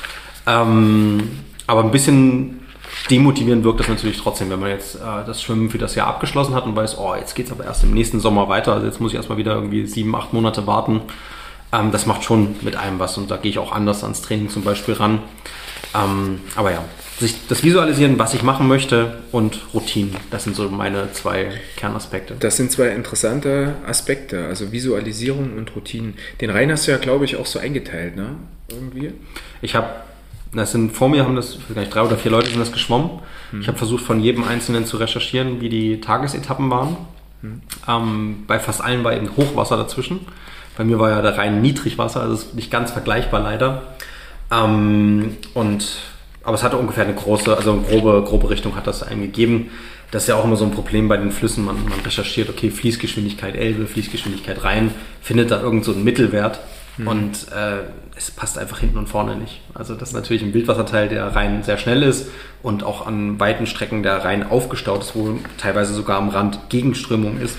ähm, aber ein bisschen demotivierend wirkt das natürlich trotzdem, wenn man jetzt äh, das Schwimmen für das Jahr abgeschlossen hat und weiß, oh, jetzt geht's aber erst im nächsten Sommer weiter, also jetzt muss ich erstmal wieder irgendwie sieben, acht Monate warten. Ähm, das macht schon mit einem was und da gehe ich auch anders ans Training zum Beispiel ran. Ähm, aber ja, sich das Visualisieren, was ich machen möchte und Routinen, das sind so meine zwei Kernaspekte. Das sind zwei interessante Aspekte, also Visualisierung und Routinen. Den Rhein hast du ja, glaube ich, auch so eingeteilt, ne? Irgendwie. Ich habe Das sind, vor mir haben das, vielleicht drei oder vier Leute sind das geschwommen. Mhm. Ich habe versucht, von jedem Einzelnen zu recherchieren, wie die Tagesetappen waren. Mhm. Ähm, bei fast allen war eben Hochwasser dazwischen. Bei mir war ja der Rhein Niedrigwasser, also ist nicht ganz vergleichbar leider. Ähm, und, aber es hatte ungefähr eine große, also eine grobe, grobe Richtung hat das einem gegeben. Das ist ja auch immer so ein Problem bei den Flüssen. Man, man recherchiert, okay, Fließgeschwindigkeit Elbe, Fließgeschwindigkeit Rhein, findet da irgend so einen Mittelwert. Mhm. Und äh, es passt einfach hinten und vorne nicht. Also das ist natürlich ein Wildwasserteil, der Rhein sehr schnell ist und auch an weiten Strecken der Rhein aufgestaut ist, wo teilweise sogar am Rand Gegenströmung ist.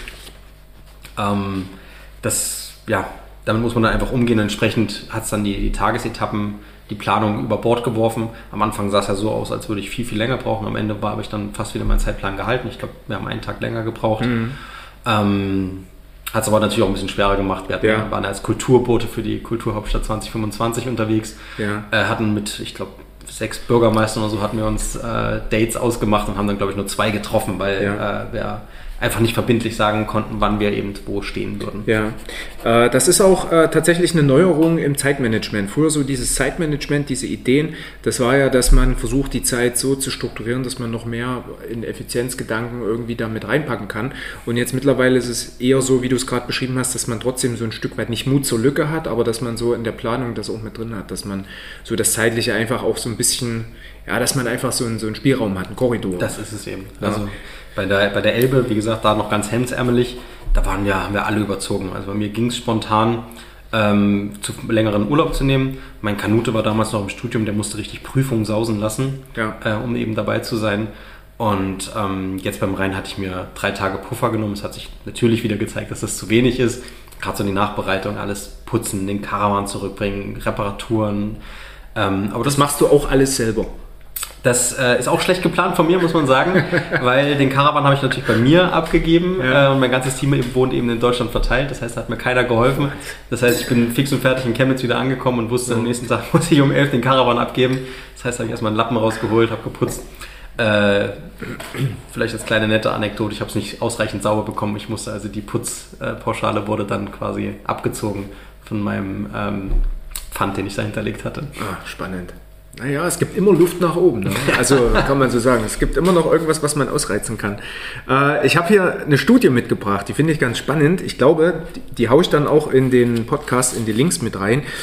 Ähm, das, ja, damit muss man dann einfach umgehen. Entsprechend hat es dann die, die Tagesetappen, die Planung über Bord geworfen. Am Anfang sah es ja so aus, als würde ich viel, viel länger brauchen. Am Ende habe ich dann fast wieder meinen Zeitplan gehalten. Ich glaube, wir haben einen Tag länger gebraucht. Mhm. Ähm, Hat es aber natürlich auch ein bisschen schwerer gemacht. Wir hatten, ja. waren als Kulturboote für die Kulturhauptstadt zwanzig fünfundzwanzig unterwegs. Ja. Äh, hatten mit, ich glaube, sechs Bürgermeistern oder so hatten wir uns äh, Dates ausgemacht und haben dann, glaube ich, nur zwei getroffen, weil ja. äh, wir einfach nicht verbindlich sagen konnten, wann wir eben wo stehen würden. Ja, äh, das ist auch äh, tatsächlich eine Neuerung im Zeitmanagement. Früher so dieses Zeitmanagement, diese Ideen, das war ja, dass man versucht, die Zeit so zu strukturieren, dass man noch mehr in Effizienzgedanken irgendwie da mit reinpacken kann. Und jetzt mittlerweile ist es eher so, wie du es gerade beschrieben hast, dass man trotzdem so ein Stück weit nicht Mut zur Lücke hat, aber dass man so in der Planung das auch mit drin hat, dass man so das Zeitliche einfach auch so ein bisschen, ja, dass man einfach so einen, so einen Spielraum hat, einen Korridor. Das ist es eben. Also ja. Bei der, bei der Elbe, wie gesagt, da noch ganz hemdsärmelig, da waren wir, haben wir alle überzogen. Also bei mir ging es spontan, ähm, zu längeren Urlaub zu nehmen. Mein Kanute war damals noch im Studium, der musste richtig Prüfungen sausen lassen, ja. äh, um eben dabei zu sein. Und ähm, jetzt beim Rhein hatte ich mir drei Tage Puffer genommen. Es hat sich natürlich wieder gezeigt, dass das zu wenig ist. Gerade so die Nachbereitung, alles putzen, den Caravan zurückbringen, Reparaturen. Ähm, aber das, das machst du auch alles selber? Das äh, ist auch schlecht geplant von mir, muss man sagen, weil den Caravan habe ich natürlich bei mir abgegeben ja. äh, und mein ganzes Team eben wohnt eben in Deutschland verteilt. Das heißt, da hat mir keiner geholfen. Das heißt, ich bin fix und fertig in Chemnitz wieder angekommen und wusste, mhm. am nächsten Tag muss ich um elf den Caravan abgeben. Das heißt, habe ich erstmal einen Lappen rausgeholt, habe geputzt. Äh, vielleicht als kleine nette Anekdote, ich habe es nicht ausreichend sauber bekommen. Ich musste also die Putzpauschale äh, wurde dann quasi abgezogen von meinem ähm, Pfand, den ich da hinterlegt hatte. Ah, spannend. Naja, es gibt immer Luft nach oben. Ne? Also kann man so sagen. Es gibt immer noch irgendwas, was man ausreizen kann. Äh, ich habe hier eine Studie mitgebracht, die finde ich ganz spannend. Ich glaube, die, die haue ich dann auch in den Podcast, in die Links mit rein.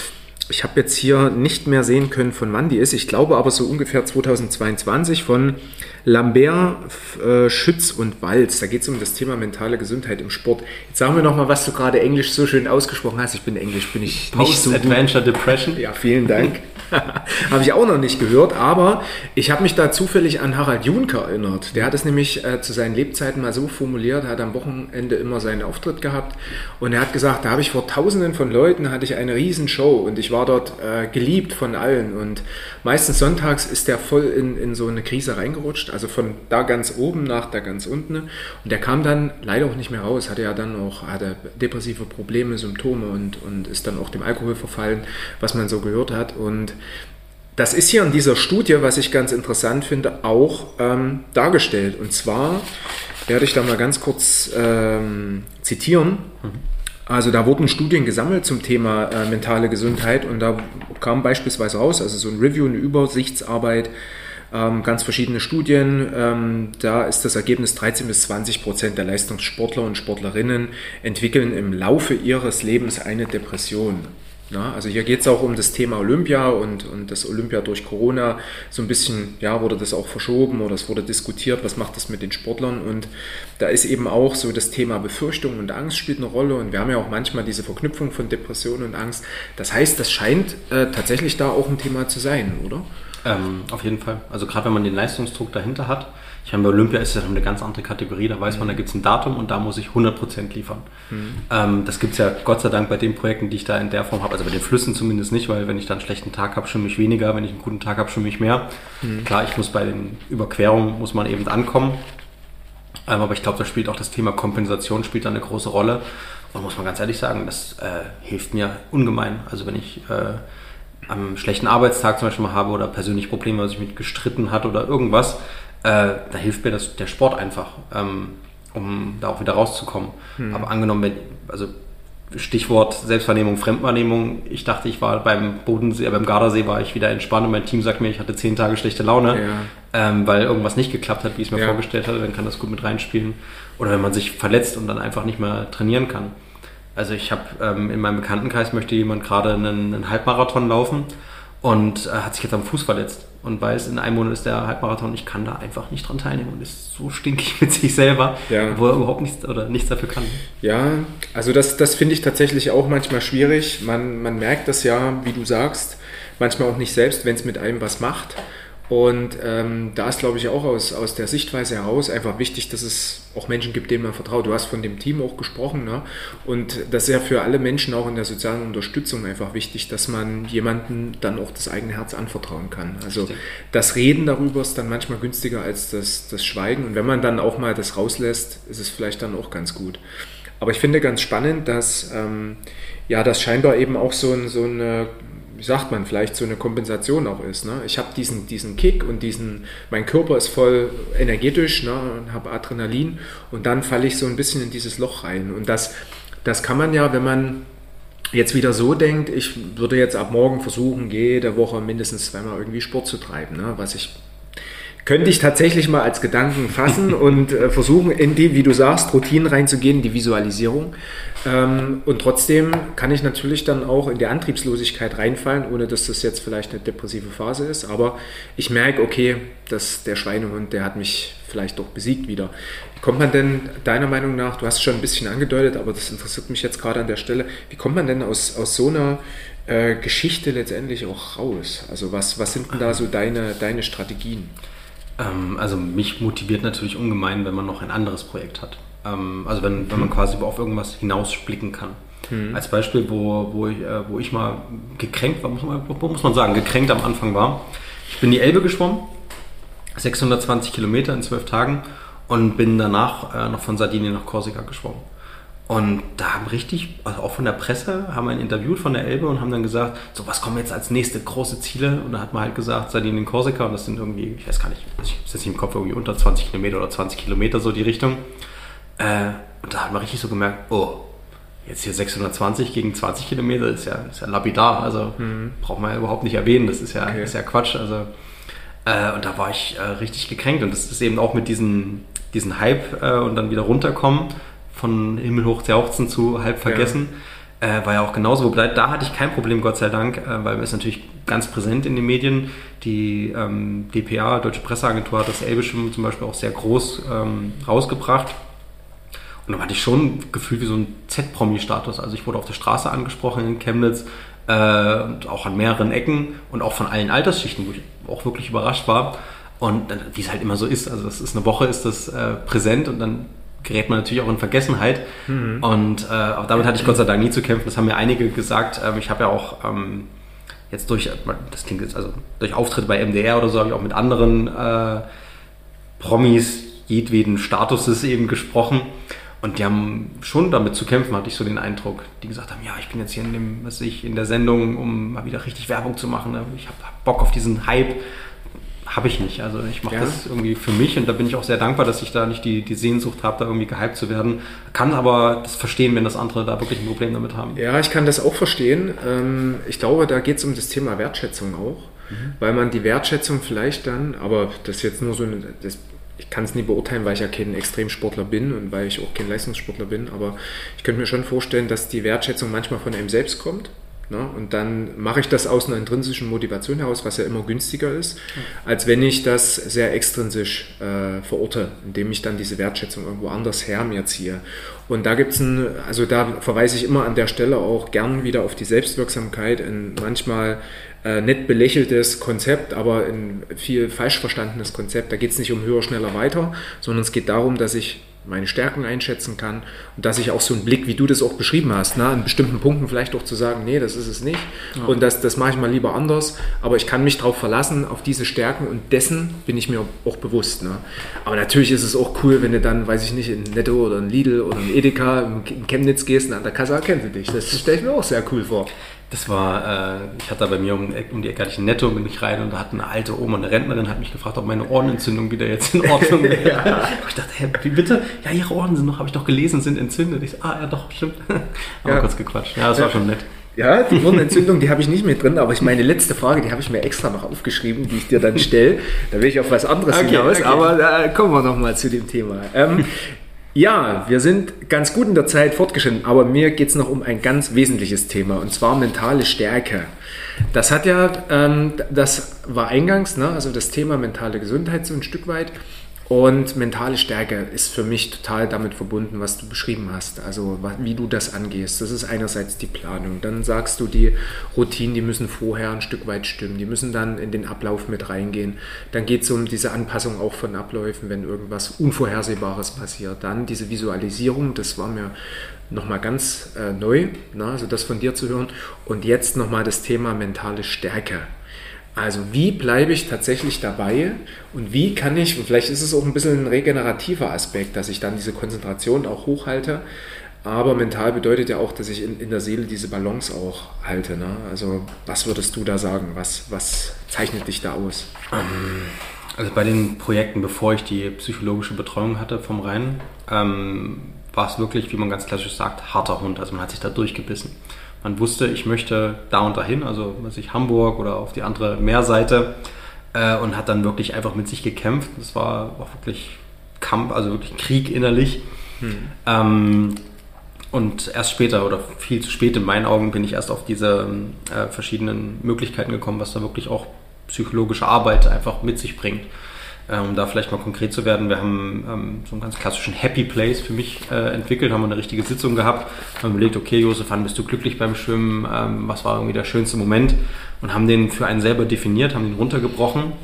ich habe jetzt hier nicht mehr sehen können, von wann die ist. Ich glaube aber so ungefähr zweitausendzweiundzwanzig von Lambert, äh, Schütz und Walz. Da geht es um das Thema mentale Gesundheit im Sport. Jetzt sagen wir nochmal, was du gerade Englisch so schön ausgesprochen hast. Ich bin Englisch, bin ich nicht so gut. Post-Adventure Depression. Ja, vielen Dank. Habe ich auch noch nicht gehört, aber ich habe mich da zufällig an Harald Juncker erinnert. Der hat es nämlich äh, zu seinen Lebzeiten mal so formuliert, hat am Wochenende immer seinen Auftritt gehabt und er hat gesagt, da habe ich vor Tausenden von Leuten, hatte ich eine riesen Show und ich war dort äh, geliebt von allen und meistens sonntags ist der voll in, in so eine Krise reingerutscht, also von da ganz oben nach da ganz unten und der kam dann leider auch nicht mehr raus, hatte ja dann auch hatte depressive Probleme, Symptome und, und ist dann auch dem Alkohol verfallen, was man so gehört hat und das ist hier in dieser Studie, was ich ganz interessant finde, auch ähm, dargestellt. Und zwar werde ich da mal ganz kurz ähm, zitieren. Also da wurden Studien gesammelt zum Thema äh, mentale Gesundheit und da kam beispielsweise raus, also so ein Review, eine Übersichtsarbeit, ähm, ganz verschiedene Studien. Ähm, da ist das Ergebnis, dreizehn bis zwanzig Prozent der Leistungssportler und Sportlerinnen entwickeln im Laufe ihres Lebens eine Depression. Ja, also hier geht es auch um das Thema Olympia und, und das Olympia durch Corona. So ein bisschen, ja, wurde das auch verschoben oder es wurde diskutiert, was macht das mit den Sportlern. Und da ist eben auch so das Thema Befürchtung und Angst spielt eine Rolle. Und wir haben ja auch manchmal diese Verknüpfung von Depression und Angst. Das heißt, das scheint äh, tatsächlich da auch ein Thema zu sein, oder? Ähm, auf jeden Fall. Also gerade wenn man den Leistungsdruck dahinter hat. Ich meine, bei Olympia ist das eine ganz andere Kategorie. Da weiß man, da gibt es ein Datum und da muss ich hundert Prozent liefern. Mhm. Ähm, das gibt es ja Gott sei Dank bei den Projekten, die ich da in der Form habe. Also bei den Flüssen zumindest nicht, weil wenn ich dann einen schlechten Tag habe, schwimme ich weniger. Wenn ich einen guten Tag habe, schwimme ich mehr. Mhm. Klar, ich muss bei den Überquerungen, muss man eben ankommen. Ähm, aber ich glaube, da spielt auch das Thema Kompensation spielt da eine große Rolle. Und muss man ganz ehrlich sagen, das äh, hilft mir ungemein. Also wenn ich äh, am schlechten Arbeitstag zum Beispiel mal habe oder persönlich Probleme, was ich mit gestritten hat oder irgendwas, äh, da hilft mir das, der Sport einfach, ähm, um da auch wieder rauszukommen. Hm. Aber angenommen, wenn, also Stichwort Selbstwahrnehmung, Fremdwahrnehmung, ich dachte, ich war beim Bodensee, äh, beim Gardasee war ich wieder entspannt und mein Team sagt mir, ich hatte zehn Tage schlechte Laune, ja. ähm, weil irgendwas nicht geklappt hat, wie ich es mir ja. vorgestellt hatte, dann kann das gut mit reinspielen. Oder wenn man sich verletzt und dann einfach nicht mehr trainieren kann. Also ich habe ähm, in meinem Bekanntenkreis möchte jemand gerade einen, einen Halbmarathon laufen und äh, hat sich jetzt am Fuß verletzt und weiß, in einem Monat ist der Halbmarathon, ich kann da einfach nicht dran teilnehmen und ist so stinkig mit sich selber, ja. wo er überhaupt nichts oder nichts dafür kann. Ja, also das, das finde ich tatsächlich auch manchmal schwierig. Man, man merkt das ja, wie du sagst, manchmal auch nicht selbst, wenn es mit einem was macht. Und ähm, da ist, glaube ich, auch aus, aus der Sichtweise heraus einfach wichtig, dass es auch Menschen gibt, denen man vertraut. Du hast von dem Team auch gesprochen, ne? Und das ist ja für alle Menschen auch in der sozialen Unterstützung einfach wichtig, dass man jemandem dann auch das eigene Herz anvertrauen kann. Also das Reden darüber ist dann manchmal günstiger als das, das Schweigen. Und wenn man dann auch mal das rauslässt, ist es vielleicht dann auch ganz gut. Aber ich finde ganz spannend, dass ähm, ja, das scheinbar eben auch so, ein, so eine... wie sagt man, vielleicht so eine Kompensation auch ist. Ne? Ich habe diesen, diesen Kick und diesen, mein Körper ist voll energetisch, ne, und habe Adrenalin und dann falle ich so ein bisschen in dieses Loch rein. Und das, das kann man ja, wenn man jetzt wieder so denkt, ich würde jetzt ab morgen versuchen, jede Woche mindestens zweimal irgendwie Sport zu treiben, ne? Was ich könnte ich tatsächlich mal als Gedanken fassen und äh, versuchen, in die, wie du sagst, Routinen reinzugehen, die Visualisierung. Ähm, und trotzdem kann ich natürlich dann auch in die Antriebslosigkeit reinfallen, ohne dass das jetzt vielleicht eine depressive Phase ist. Aber ich merke, okay, dass der Schweinehund, der hat mich vielleicht doch besiegt wieder. Wie kommt man denn deiner Meinung nach, du hast es schon ein bisschen angedeutet, aber das interessiert mich jetzt gerade an der Stelle, wie kommt man denn aus, aus so einer äh, Geschichte letztendlich auch raus? Also was, was sind denn da so deine, deine Strategien? Also mich motiviert natürlich ungemein, wenn man noch ein anderes Projekt hat. Also wenn, wenn man quasi auf irgendwas hinausblicken kann. Mhm. Als Beispiel, wo, wo, ich, wo ich mal gekränkt war, muss man, muss man sagen, gekränkt am Anfang war. Ich bin die Elbe geschwommen, sechshundertzwanzig Kilometer in zwölf Tagen und bin danach noch von Sardinien nach Korsika geschwommen. Und da haben richtig, also auch von der Presse, haben wir ein Interview von der Elbe und haben dann gesagt, so was kommen jetzt als nächste große Ziele? Und da hat man halt gesagt, Sardinien, Korsika und das sind irgendwie, ich weiß gar nicht, ich habe es jetzt nicht im Kopf, irgendwie unter zwanzig Kilometer oder zwanzig Kilometer so die Richtung. Äh, und da hat man richtig so gemerkt, oh, jetzt hier sechshundertzwanzig gegen zwanzig Kilometer ist ja, ist ja lapidar, also mhm. braucht man ja überhaupt nicht erwähnen, das ist ja, okay. ist ja Quatsch. Also, äh, und da war ich äh, richtig gekränkt und das ist eben auch mit diesem diesen Hype äh, und dann wieder runterkommen, von himmelhoch jauchzen zu halb vergessen, Äh, war ja auch genauso, wobei da hatte ich kein Problem, Gott sei Dank, äh, weil es natürlich ganz präsent in den Medien. Die ähm, D P A, Deutsche Presseagentur, hat das Elbe-Schwimmen zum Beispiel auch sehr groß ähm, rausgebracht. Und dann hatte ich schon gefühlt wie so ein Z-Promi-Status. Also ich wurde auf der Straße angesprochen in Chemnitz äh, und auch an mehreren Ecken und auch von allen Altersschichten, wo ich auch wirklich überrascht war. Und dann, wie es halt immer so ist, also das ist eine Woche, ist das äh, präsent und dann gerät man natürlich auch in Vergessenheit. Mhm. Und äh, aber damit hatte ich Gott sei Dank nie zu kämpfen. Das haben mir einige gesagt. Ähm, ich habe ja auch ähm, jetzt durch, das klingt jetzt, also durch Auftritte bei M D R oder so, habe ich auch mit anderen äh, Promis jedweden Statuses eben gesprochen. Und die haben schon damit zu kämpfen, hatte ich so den Eindruck. Die gesagt haben, ja, ich bin jetzt hier in dem, was ich, in der Sendung, um mal wieder richtig Werbung zu machen. Ich habe Bock auf diesen Hype. Habe ich nicht. Also ich mache ja. das irgendwie für mich und da bin ich auch sehr dankbar, dass ich da nicht die, die Sehnsucht habe, da irgendwie gehypt zu werden. Kann aber das verstehen, wenn das andere da wirklich ein Problem damit haben. Ja, ich kann das auch verstehen. Ich glaube, da geht es um das Thema Wertschätzung auch, mhm. weil man die Wertschätzung vielleicht dann, aber das ist jetzt nur so eine, das, ich kann es nie beurteilen, weil ich ja kein Extremsportler bin und weil ich auch kein Leistungssportler bin, aber ich könnte mir schon vorstellen, dass die Wertschätzung manchmal von einem selbst kommt. Ne? Und dann mache ich das aus einer intrinsischen Motivation heraus, was ja immer günstiger ist, als wenn ich das sehr extrinsisch äh, verorte, indem ich dann diese Wertschätzung irgendwo anders her mir ziehe. Und da gibt's ein, also da verweise ich immer an der Stelle auch gern wieder auf die Selbstwirksamkeit, ein manchmal äh, nett belächeltes Konzept, aber ein viel falsch verstandenes Konzept. Da geht es nicht um höher, schneller, weiter, sondern es geht darum, dass ich meine Stärken einschätzen kann und dass ich auch so einen Blick, wie du das auch beschrieben hast, ne, an bestimmten Punkten vielleicht auch zu sagen, nee, das ist es nicht ja. und das, das mache ich mal lieber anders, aber ich kann mich darauf verlassen, auf diese Stärken und dessen bin ich mir auch bewusst. Ne. Aber natürlich ist es auch cool, wenn du dann, weiß ich nicht, in Netto oder in Lidl oder in Edeka in Chemnitz gehst und an der Kasse erkennt sie dich. Das stelle ich mir auch sehr cool vor. Das war, äh, ich hatte da bei mir um, um die Ecke, hatte ich ein Netto, bin ich rein und da hat eine alte Oma, eine Rentnerin, hat mich gefragt, ob meine Ohrenentzündung wieder jetzt in Ordnung wäre. ja. Ich dachte, hä, wie bitte? Ja, ihre Ohren sind noch, habe ich doch gelesen, sind entzündet. Ich so, ah, ja doch, stimmt. Haben wir ja. kurz gequatscht. Ja, das war schon nett. Ja, die Ohrenentzündung, die habe ich nicht mit drin, aber ich meine letzte Frage, die habe ich mir extra noch aufgeschrieben, die ich dir dann stelle. Da will ich auf was anderes okay, hinaus, okay. aber da kommen wir nochmal zu dem Thema. Ähm, Ja, wir sind ganz gut in der Zeit fortgeschritten, aber mir geht es noch um ein ganz wesentliches Thema, und zwar mentale Stärke. Das hat ja, ähm, das war eingangs, ne, also das Thema mentale Gesundheit so ein Stück weit. Und mentale Stärke ist für mich total damit verbunden, was du beschrieben hast, also wie du das angehst. Das ist einerseits die Planung, dann sagst du, die Routinen, die müssen vorher ein Stück weit stimmen, die müssen dann in den Ablauf mit reingehen. Dann geht es um diese Anpassung auch von Abläufen, wenn irgendwas Unvorhersehbares passiert. Dann diese Visualisierung, das war mir nochmal ganz äh, neu, ne, also das von dir zu hören. Und jetzt nochmal das Thema mentale Stärke. Also wie bleibe ich tatsächlich dabei und wie kann ich, und vielleicht ist es auch ein bisschen ein regenerativer Aspekt, dass ich dann diese Konzentration auch hochhalte, aber mental bedeutet ja auch, dass ich in, in der Seele diese Balance auch halte. Ne? Also was würdest du da sagen? Was, was zeichnet dich da aus? Also bei den Projekten, bevor ich die psychologische Betreuung hatte vom Rhein, ähm, war es wirklich, wie man ganz klassisch sagt, harter Hund. Also man hat sich da durchgebissen. Man wusste, ich möchte da und dahin, also was ich Hamburg oder auf die andere Meerseite äh, und hat dann wirklich einfach mit sich gekämpft. Das war auch wirklich Kampf, also wirklich Krieg innerlich. Hm. Ähm, und erst später oder viel zu spät in meinen Augen bin ich erst auf diese äh, verschiedenen Möglichkeiten gekommen, was da wirklich auch psychologische Arbeit einfach mit sich bringt. Um da vielleicht mal konkret zu werden, wir haben ähm, so einen ganz klassischen Happy Place für mich äh, entwickelt, haben eine richtige Sitzung gehabt, haben überlegt, okay Josef, wann bist du glücklich beim Schwimmen, ähm, was war irgendwie der schönste Moment, und haben den für einen selber definiert, haben den runtergebrochen,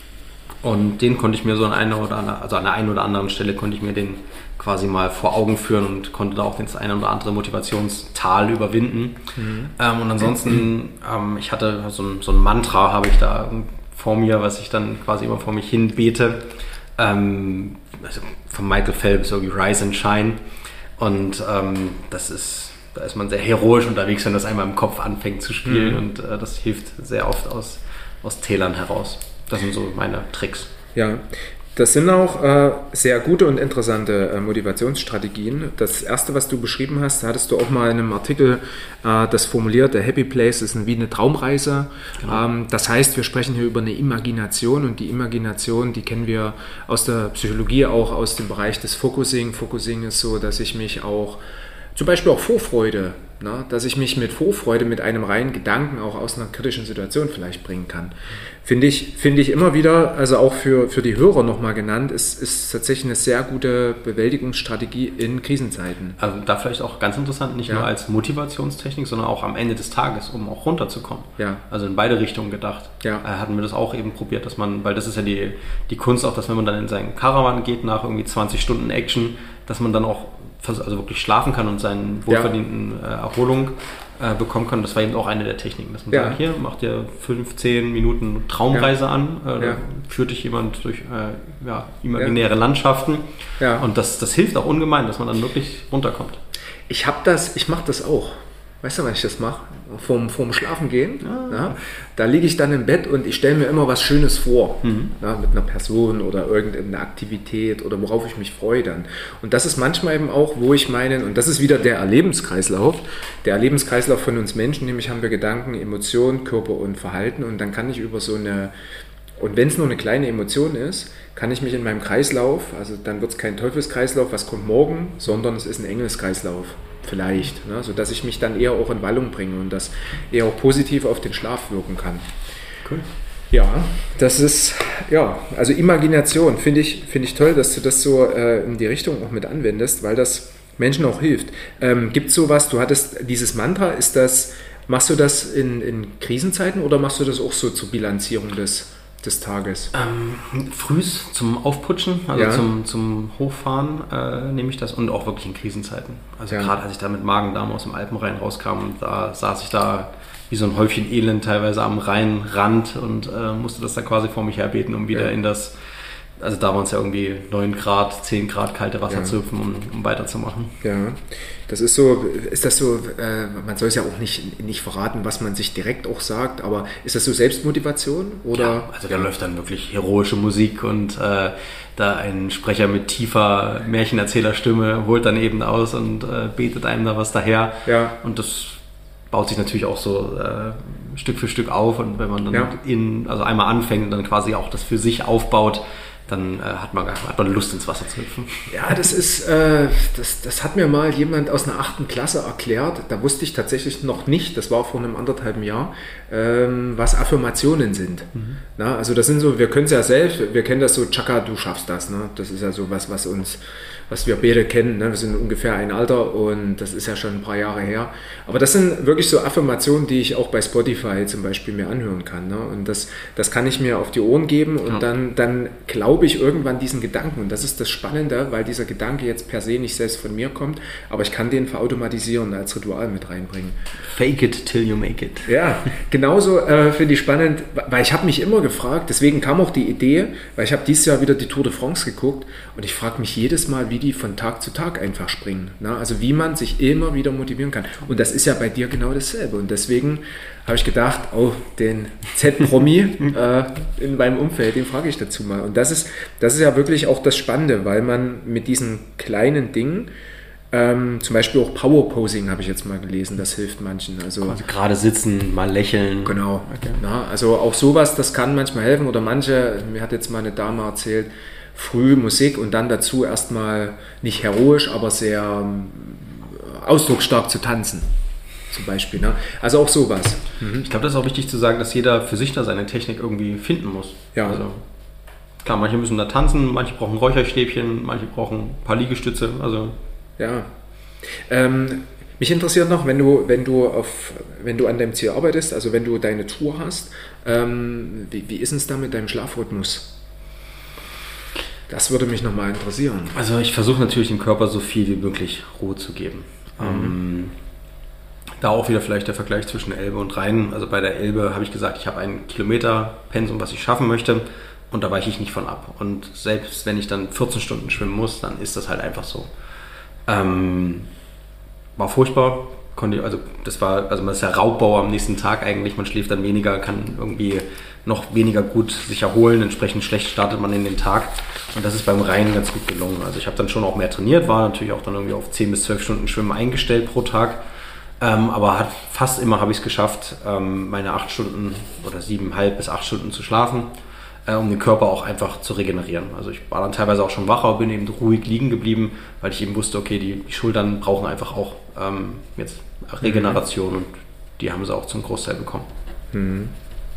und den konnte ich mir so an einer oder anderen, also an der einen oder anderen Stelle konnte ich mir den quasi mal vor Augen führen und konnte da auch das eine oder andere Motivationstal überwinden. Mhm. Ähm, und ansonsten, ähm, ich hatte so ein, so ein Mantra, habe ich da vor mir, was ich dann quasi immer vor mich hin bete, ähm, also von Michael Phelps, irgendwie Rise and Shine, und ähm, das ist, da ist man sehr heroisch unterwegs, wenn das einmal im Kopf anfängt zu spielen, mhm. und äh, das hilft sehr oft aus, aus Tälern heraus. Das sind so meine Tricks. Ja, das sind auch äh, sehr gute und interessante äh, Motivationsstrategien. Das erste, was du beschrieben hast, hattest du auch mal in einem Artikel äh, das formuliert, der Happy Place ist wie eine Traumreise. Genau. Ähm, das heißt, wir sprechen hier über eine Imagination, und die Imagination, die kennen wir aus der Psychologie, auch aus dem Bereich des Focusing. Focusing ist so, dass ich mich auch zum Beispiel auch Vorfreude, ne? Dass ich mich mit Vorfreude, mit einem reinen Gedanken auch aus einer kritischen Situation vielleicht bringen kann. Finde ich, finde ich immer wieder, also auch für, für die Hörer nochmal genannt, ist, ist tatsächlich eine sehr gute Bewältigungsstrategie in Krisenzeiten. Also da vielleicht auch ganz interessant, nicht ja. nur als Motivationstechnik, sondern auch am Ende des Tages, um auch runterzukommen. Ja. Also in beide Richtungen gedacht. Ja. Äh, hatten wir das auch eben probiert, dass man, weil das ist ja die, die Kunst auch, dass wenn man dann in seinen Caravan geht nach irgendwie zwanzig Stunden Action, dass man dann auch also wirklich schlafen kann und seinen wohlverdienten äh, Erholung äh, bekommen kann. Das war eben auch eine der Techniken, dass man ja. sagt, hier, macht dir fünfzehn Minuten Traumreise ja. an, äh, ja. führt dich jemand durch äh, ja, imaginäre ja. Landschaften ja. und das, das hilft auch ungemein, dass man dann wirklich runterkommt. Ich habe das, ich mache das auch. Weißt du, wann ich das mache? Vorm, vorm Schlafen gehen. Ah. Ja, da liege ich dann im Bett und ich stelle mir immer was Schönes vor. Mhm. Ja, mit einer Person oder irgendeine Aktivität oder worauf ich mich freue dann. Und das ist manchmal eben auch, wo ich meinen, und das ist wieder der Erlebenskreislauf, der Erlebenskreislauf von uns Menschen, nämlich haben wir Gedanken, Emotionen, Körper und Verhalten und dann kann ich über so eine, und wenn es nur eine kleine Emotion ist, kann ich mich in meinem Kreislauf, also dann wird es kein Teufelskreislauf, was kommt morgen, sondern es ist ein Engelskreislauf. Vielleicht, ne, sodass ich mich dann eher auch in Wallung bringe und das eher auch positiv auf den Schlaf wirken kann. Cool. Ja, das ist, ja, also Imagination finde ich, finde ich toll, dass du das so äh, in die Richtung auch mit anwendest, weil das Menschen auch hilft. Ähm, gibt es sowas, du hattest dieses Mantra, ist das, machst du das in, in Krisenzeiten oder machst du das auch so zur Bilanzierung des des Tages? Ähm, frühs zum Aufputschen, also ja. zum, zum Hochfahren äh, nehme ich das und auch wirklich in Krisenzeiten. Also ja. gerade als ich da mit Magen-Darm aus dem Alpenrhein rauskam, da saß ich da wie so ein Häufchen Elend teilweise am Rheinrand und äh, musste das dann quasi vor mich herbeten, um wieder ja. in das, also da waren es ja irgendwie neun Grad, zehn Grad kalte Wasser ja. zu hüpfen, um, um weiterzumachen. Ja, das ist so, ist das so, äh, man soll es ja auch nicht, nicht verraten, was man sich direkt auch sagt, aber ist das so Selbstmotivation? Oder? Ja, also da läuft dann wirklich heroische Musik und äh, da ein Sprecher mit tiefer Märchenerzählerstimme holt dann eben aus und äh, betet einem da was daher. Ja. Und das baut sich natürlich auch so äh, Stück für Stück auf und wenn man dann ja. in, also einmal anfängt und dann quasi auch das für sich aufbaut, dann äh, hat, man, hat man Lust, ins Wasser zu hüpfen. Ja, das ist, äh, das, das hat mir mal jemand aus einer achten Klasse erklärt. Da wusste ich tatsächlich noch nicht, das war vor einem anderthalben Jahr, ähm, was Affirmationen sind. Mhm. Na, also das sind so, wir können es ja selbst, wir kennen das so, Chaka, du schaffst das. Ne? Das ist ja so was, was uns, was wir beide kennen. Ne? Wir sind ungefähr ein Alter und das ist ja schon ein paar Jahre her. Aber das sind wirklich so Affirmationen, die ich auch bei Spotify zum Beispiel mir anhören kann. Ne? Und das, das kann ich mir auf die Ohren geben und ja. dann, dann glaube ich irgendwann diesen Gedanken. Und das ist das Spannende, weil dieser Gedanke jetzt per se nicht selbst von mir kommt, aber ich kann den verautomatisieren, als Ritual mit reinbringen. Fake it till you make it. Ja, genauso äh, finde ich spannend, weil ich habe mich immer gefragt, deswegen kam auch die Idee, weil ich habe dieses Jahr wieder die Tour de France geguckt und ich frage mich jedes Mal, wie die von Tag zu Tag einfach springen. Ne? Also wie man sich immer wieder motivieren kann. Und das ist ja bei dir genau dasselbe. Und deswegen habe ich gedacht, oh, den Z-Promi äh, in meinem Umfeld, den frage ich dazu mal. Und das ist, das ist ja wirklich auch das Spannende, weil man mit diesen kleinen Dingen, ähm, zum Beispiel auch Power-Posing habe ich jetzt mal gelesen, das hilft manchen. Also, also gerade sitzen, mal lächeln. Genau. Okay. Na, also auch sowas, das kann manchmal helfen. Oder manche, mir hat jetzt mal eine Dame erzählt, früh Musik und dann dazu erstmal nicht heroisch, aber sehr ähm, ausdrucksstark zu tanzen. Zum Beispiel. Ne? Also auch sowas. Mhm. Ich glaube, das ist auch wichtig zu sagen, dass jeder für sich da seine Technik irgendwie finden muss. Ja. Also, klar, manche müssen da tanzen, manche brauchen Räucherstäbchen, manche brauchen ein paar Liegestütze. Also. Ja. Ähm, mich interessiert noch, wenn du, wenn du auf, wenn du an deinem Ziel arbeitest, also wenn du deine Tour hast, ähm, wie, wie ist es da mit deinem Schlafrhythmus? Das würde mich nochmal interessieren. Also ich versuche natürlich dem Körper so viel wie möglich Ruhe zu geben. Mhm. Ähm, da auch wieder vielleicht der Vergleich zwischen Elbe und Rhein. Also bei der Elbe habe ich gesagt, ich habe ein Kilometerpensum, was ich schaffen möchte und da weiche ich nicht von ab. Und selbst wenn ich dann vierzehn Stunden schwimmen muss, dann ist das halt einfach so. Ähm, war furchtbar. Konnte, also das war, also man ist ja Raubbau am nächsten Tag eigentlich, man schläft dann weniger, kann irgendwie noch weniger gut sich erholen, entsprechend schlecht startet man in den Tag und das ist beim Rhein ganz gut gelungen. Also ich habe dann schon auch mehr trainiert, war natürlich auch dann irgendwie auf zehn bis zwölf Stunden Schwimmen eingestellt pro Tag, ähm, aber hat, fast immer habe ich es geschafft, ähm, meine acht Stunden oder siebeneinhalb bis acht Stunden zu schlafen. äh, um den Körper auch einfach zu regenerieren. Also ich war dann teilweise auch schon wach, aber bin eben ruhig liegen geblieben, weil ich eben wusste, okay, die, die Schultern brauchen einfach auch ähm, jetzt Regeneration, mhm. und die haben sie auch zum Großteil bekommen. Mhm.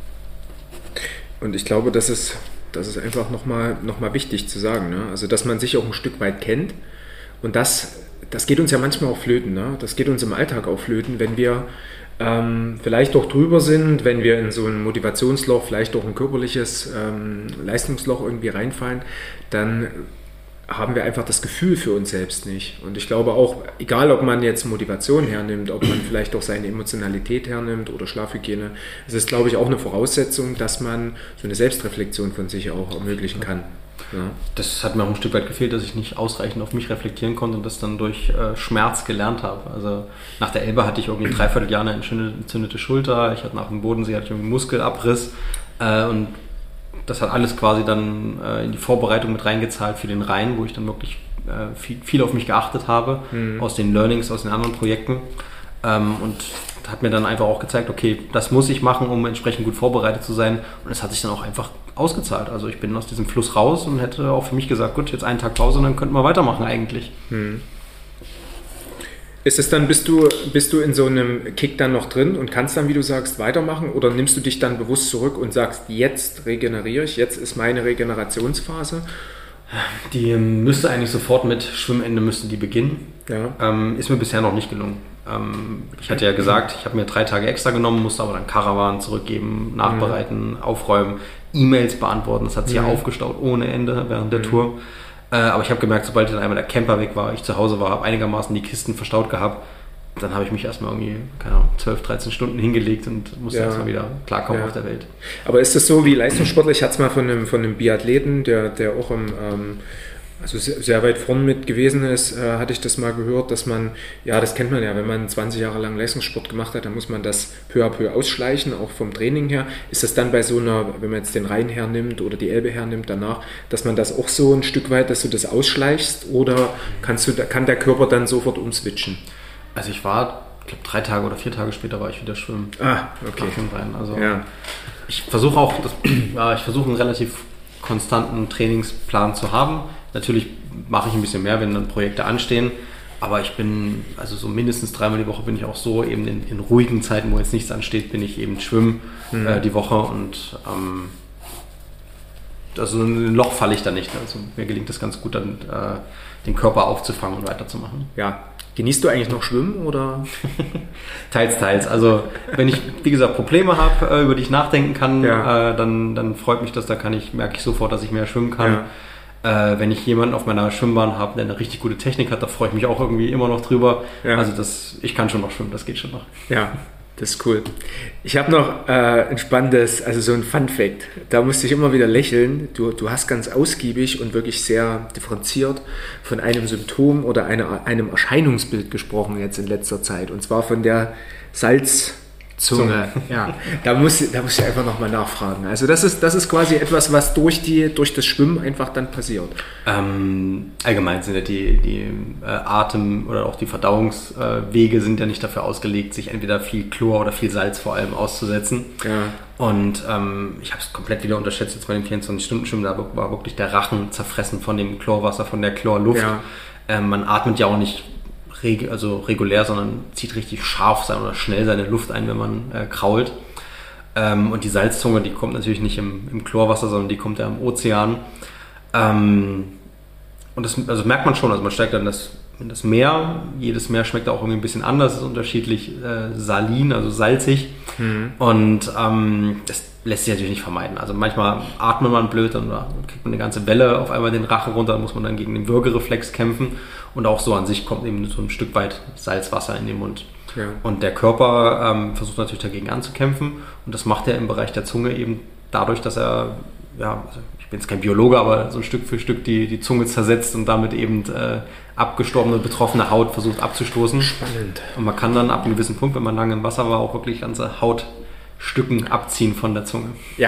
Und ich glaube, das ist, das ist einfach nochmal noch mal wichtig zu sagen, ne? Also dass man sich auch ein Stück weit kennt, und das, das geht uns ja manchmal auch flöten, ne? Das geht uns im Alltag auch flöten, wenn wir ähm, vielleicht auch drüber sind, wenn wir in so ein Motivationsloch, vielleicht auch ein körperliches ähm, Leistungsloch irgendwie reinfallen, dann haben wir einfach das Gefühl für uns selbst nicht. Und ich glaube auch, egal ob man jetzt Motivation hernimmt, ob man vielleicht auch seine Emotionalität hernimmt oder Schlafhygiene, es ist, glaube ich, auch eine Voraussetzung, dass man so eine Selbstreflexion von sich auch ermöglichen kann. Ja. Das hat mir auch ein Stück weit gefehlt, dass ich nicht ausreichend auf mich reflektieren konnte und das dann durch äh, Schmerz gelernt habe. Also nach der Elbe hatte ich irgendwie ein Dreivierteljahr eine entzündete Schulter, ich hatte nach dem Bodensee hatte ich einen Muskelabriss äh, und das hat alles quasi dann äh, in die Vorbereitung mit reingezahlt für den Rhein, wo ich dann wirklich äh, viel, viel auf mich geachtet habe, mhm. aus den Learnings, aus den anderen Projekten. Ähm, und hat mir dann einfach auch gezeigt, okay, das muss ich machen, um entsprechend gut vorbereitet zu sein. Und es hat sich dann auch einfach ausgezahlt. Also ich bin aus diesem Fluss raus und hätte auch für mich gesagt, gut, jetzt einen Tag Pause und dann könnten wir weitermachen eigentlich. Mhm. Ist es dann, bist du, bist du in so einem Kick dann noch drin und kannst dann, wie du sagst, weitermachen, oder nimmst du dich dann bewusst zurück und sagst, jetzt regeneriere ich, jetzt ist meine Regenerationsphase? Die müsste eigentlich sofort mit Schwimmende müsste die beginnen. Ja. Ähm, ist mir bisher noch nicht gelungen. Ähm, ich hatte ja gesagt, ich habe mir drei Tage extra genommen, musste aber dann Karawan zurückgeben, nachbereiten, mhm. aufräumen, E-Mails beantworten. Das hat sich mhm. ja aufgestaut ohne Ende während der mhm. Tour. Aber ich habe gemerkt, sobald dann einmal der Camper weg war, ich zu Hause war, habe einigermaßen die Kisten verstaut gehabt, dann habe ich mich erstmal irgendwie, keine Ahnung, zwölf, dreizehn Stunden hingelegt und musste ja. erstmal wieder klarkommen ja. auf der Welt. Aber ist das so wie Leistungssportler? Ich hatte es mal von einem, von einem Biathleten, der, der auch im, ähm, also sehr, sehr weit vorn mit gewesen ist, äh, hatte ich das mal gehört, dass man, ja, das kennt man ja, wenn man zwanzig Jahre lang Leistungssport gemacht hat, dann muss man das peu à peu ausschleichen, auch vom Training her. Ist das dann bei so einer, wenn man jetzt den Rhein hernimmt oder die Elbe hernimmt danach, dass man das auch so ein Stück weit, dass du das ausschleichst, oder kannst du, kann der Körper dann sofort umswitchen? Also ich war, ich glaube drei Tage oder vier Tage später war ich wieder schwimmen. Ah, okay. Also ja. ich versuche auch, das, ja, ich versuche einen relativ konstanten Trainingsplan zu haben. Natürlich mache ich ein bisschen mehr, wenn dann Projekte anstehen, aber ich bin, also so mindestens dreimal die Woche bin ich auch so, eben in, in ruhigen Zeiten, wo jetzt nichts ansteht, bin ich eben schwimmen mhm. äh, die Woche, und ähm, also in ein Loch falle ich da nicht. Also mir gelingt es ganz gut, dann äh, den Körper aufzufangen und weiterzumachen. Ja. Genießt du eigentlich noch Schwimmen, oder? Teils, teils. Also wenn ich, wie gesagt, Probleme habe, über die ich nachdenken kann, ja. äh, dann, dann freut mich das, da kann ich, merke ich sofort, dass ich mehr schwimmen kann. Ja. Äh, wenn ich jemanden auf meiner Schwimmbahn habe, der eine richtig gute Technik hat, da freue ich mich auch irgendwie immer noch drüber. Ja. Also das, ich kann schon noch schwimmen, das geht schon noch. Ja, das ist cool. Ich habe noch äh, ein spannendes, also so ein Fun-Fact. Da musste ich immer wieder lächeln. Du, du hast ganz ausgiebig und wirklich sehr differenziert von einem Symptom oder eine, einem Erscheinungsbild gesprochen jetzt in letzter Zeit. Und zwar von der Salz... Zunge, ja. Da muss, da muss ich einfach nochmal nachfragen. Also das ist, das ist quasi etwas, was durch, die, durch das Schwimmen einfach dann passiert. Ähm, allgemein sind ja die, die äh, Atem- oder auch die Verdauungswege äh, sind ja nicht dafür ausgelegt, sich entweder viel Chlor oder viel Salz vor allem auszusetzen. Ja. Und ähm, ich habe es komplett wieder unterschätzt jetzt bei dem vierundzwanzig-Stunden-Schwimmen. Da war wirklich der Rachen zerfressen von dem Chlorwasser, von der Chlorluft. Ja. Ähm, man atmet ja auch nicht also regulär, sondern zieht richtig scharf sein oder schnell seine Luft ein, wenn man äh, krault. Ähm, und die Salzzunge, die kommt natürlich nicht im, im Chlorwasser, sondern die kommt ja im Ozean. Ähm, und das also merkt man schon, also man steigt dann das, in das Meer. Jedes Meer schmeckt auch irgendwie ein bisschen anders, ist unterschiedlich äh, salin, also salzig. Mhm. Und ähm, das lässt sich natürlich nicht vermeiden. Also manchmal atmet man blöd, dann kriegt man eine ganze Welle auf einmal den Rachen runter, dann muss man dann gegen den Würgereflex kämpfen. Und auch so an sich kommt eben so ein Stück weit Salzwasser in den Mund. Ja. Und der Körper ähm, versucht natürlich dagegen anzukämpfen. Und das macht er im Bereich der Zunge eben dadurch, dass er, ja, also ich bin jetzt kein Biologe, aber so Stück für Stück die, die Zunge zersetzt und damit eben äh, abgestorbene, betroffene Haut versucht abzustoßen. Spannend. Und man kann dann ab einem gewissen Punkt, wenn man lange im Wasser war, auch wirklich ganze Hautstücken abziehen von der Zunge. Ja,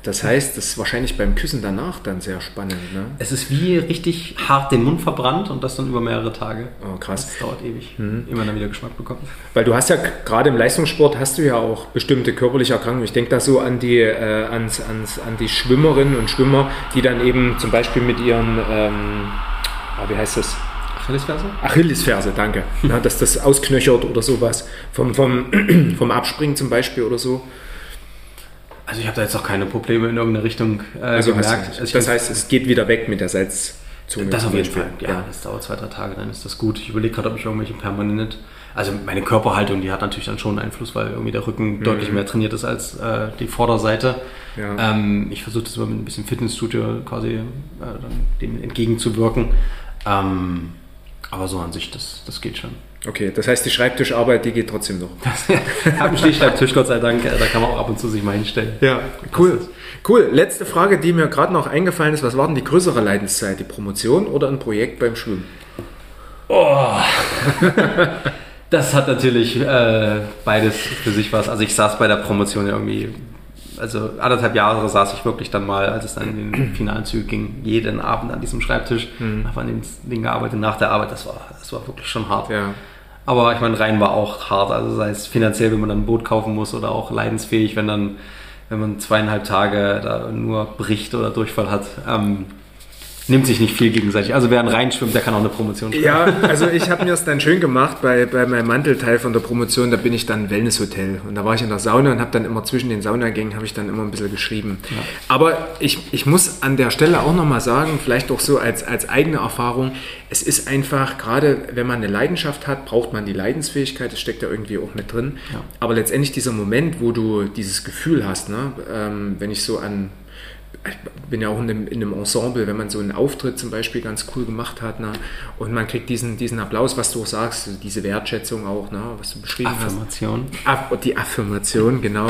Das heißt, das ist wahrscheinlich beim Küssen danach dann sehr spannend, ne? Es ist wie richtig hart den Mund verbrannt und das dann über mehrere Tage. Oh, krass. Das dauert ewig, mhm. Immer dann wieder Geschmack bekommt. Weil du hast ja, gerade im Leistungssport hast du ja auch bestimmte körperliche Erkrankungen. Ich denke da so an die, äh, ans, ans, an die Schwimmerinnen und Schwimmer, die dann eben zum Beispiel mit ihren, ähm, wie heißt das? Achillesferse? Achillesferse, danke. Ja, dass das ausknöchert oder sowas. Vom, vom, vom Abspringen zum Beispiel oder so. Also ich habe da jetzt auch keine Probleme in irgendeine Richtung äh, also gemerkt. Also das heißt, es geht wieder weg mit der Salzzunge. Das auf jeden Fall, ja, ja. Das dauert zwei, drei Tage, dann ist das gut. Ich überlege gerade, ob ich irgendwelche permanent... Also meine Körperhaltung, die hat natürlich dann schon Einfluss, weil irgendwie der Rücken mhm. deutlich mehr trainiert ist als äh, die Vorderseite. Ja. Ähm, ich versuche das immer mit ein bisschen Fitnessstudio quasi äh, dann dem entgegenzuwirken. Ähm, aber so an sich, das, das geht schon. Okay, das heißt, die Schreibtischarbeit, die geht trotzdem noch. Ich habe einen Stehschreibtisch, Gott sei Dank, da kann man auch ab und zu sich mal hinstellen. Ja, cool. Cool. Letzte Frage, die mir gerade noch eingefallen ist. Was war denn die größere Leidenszeit? Die Promotion oder ein Projekt beim Schwimmen? Oh, das hat natürlich äh, beides für sich was. Also ich saß bei der Promotion irgendwie, also anderthalb Jahre saß ich wirklich dann mal, als es dann in den finalen Züge ging, jeden Abend an diesem Schreibtisch, mhm. habe an dem Ding gearbeitet, nach der Arbeit, das war, das war wirklich schon hart. Ja. Aber ich meine, Rhein war auch hart, also sei es finanziell, wenn man dann ein Boot kaufen muss oder auch leidensfähig, wenn dann, wenn man zweieinhalb Tage da nur bricht oder Durchfall hat. Ähm, nimmt sich nicht viel gegenseitig. Also wer einen reinschwimmt, der kann auch eine Promotion schwimmen. Ja, also ich habe mir es dann schön gemacht bei, bei meinem Mantelteil von der Promotion, da bin ich dann im Wellnesshotel und da war ich in der Sauna und habe dann immer zwischen den Saunagängen habe ich dann immer ein bisschen geschrieben. Ja. Aber ich, ich muss an der Stelle auch nochmal sagen, vielleicht auch so als, als eigene Erfahrung, es ist einfach, gerade wenn man eine Leidenschaft hat, braucht man die Leidensfähigkeit, das steckt da irgendwie auch mit drin. Ja. Aber letztendlich dieser Moment, wo du dieses Gefühl hast, ne, ähm, wenn ich so an ich bin ja auch in einem, in einem Ensemble, wenn man so einen Auftritt zum Beispiel ganz cool gemacht hat, ne, und man kriegt diesen, diesen Applaus, was du auch sagst, diese Wertschätzung auch, ne, was du beschrieben Affirmation. hast. Affirmation. Die Affirmation, genau.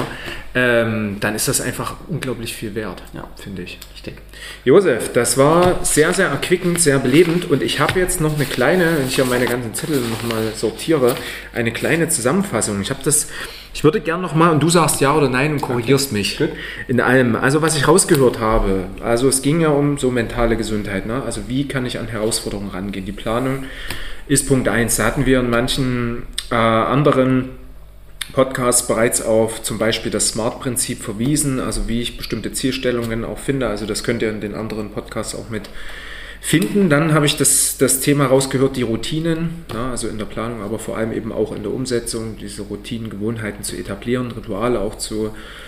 Ähm, dann ist das einfach unglaublich viel wert, ja, finde ich. Richtig. Josef, das war sehr, sehr erquickend, sehr belebend und ich habe jetzt noch eine kleine, wenn ich ja meine ganzen Zettel nochmal sortiere, eine kleine Zusammenfassung. Ich habe das Ich würde gerne nochmal, und du sagst ja oder nein und korrigierst okay. mich Gut. in allem. Also was ich rausgehört habe, also es ging ja um so mentale Gesundheit. Ne? Also wie kann ich an Herausforderungen rangehen? Die Planung ist Punkt eins. Da hatten wir in manchen äh, anderen Podcasts bereits auf zum Beispiel das SMART-Prinzip verwiesen, also wie ich bestimmte Zielstellungen auch finde. Also das könnt ihr in den anderen Podcasts auch mit finden. Dann habe ich das, das Thema rausgehört, die Routinen, ja, also in der Planung, aber vor allem eben auch in der Umsetzung, diese Routinen, Gewohnheiten zu etablieren, Rituale auch zu,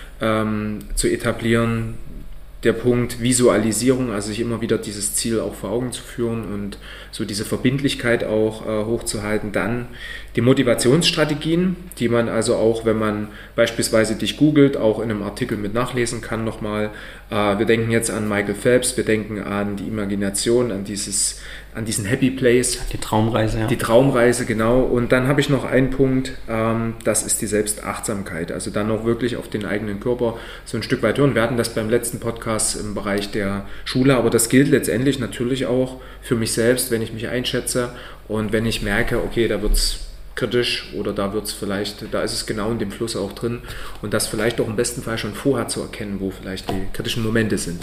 ähm, zu etablieren. Der Punkt Visualisierung, also sich immer wieder dieses Ziel auch vor Augen zu führen und so diese Verbindlichkeit auch äh, hochzuhalten. Dann die Motivationsstrategien, die man also auch, wenn man beispielsweise dich googelt, auch in einem Artikel mit nachlesen kann nochmal. Äh, wir denken jetzt an Michael Phelps, wir denken an die Imagination, an dieses, an diesen Happy Place. Die Traumreise, ja. Die Traumreise, genau. Und dann habe ich noch einen Punkt, ähm, das ist die Selbstachtsamkeit. Also dann auch wirklich auf den eigenen Körper so ein Stück weit hören. Wir hatten das beim letzten Podcast im Bereich der Schule, aber das gilt letztendlich natürlich auch für mich selbst, wenn ich mich einschätze und wenn ich merke, okay, da wird es kritisch oder da wird es vielleicht, da ist es genau in dem Fluss auch drin und das vielleicht auch im besten Fall schon vorher zu erkennen, wo vielleicht die kritischen Momente sind.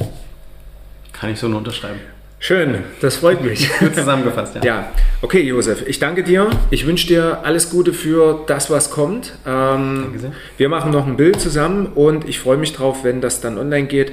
Kann ich so nur unterschreiben. Schön, das freut mich. Gut zusammengefasst, ja. Ja, okay, Josef, ich danke dir. Ich wünsche dir alles Gute für das, was kommt. Ähm, danke sehr. Wir machen noch ein Bild zusammen und ich freue mich drauf, wenn das dann online geht.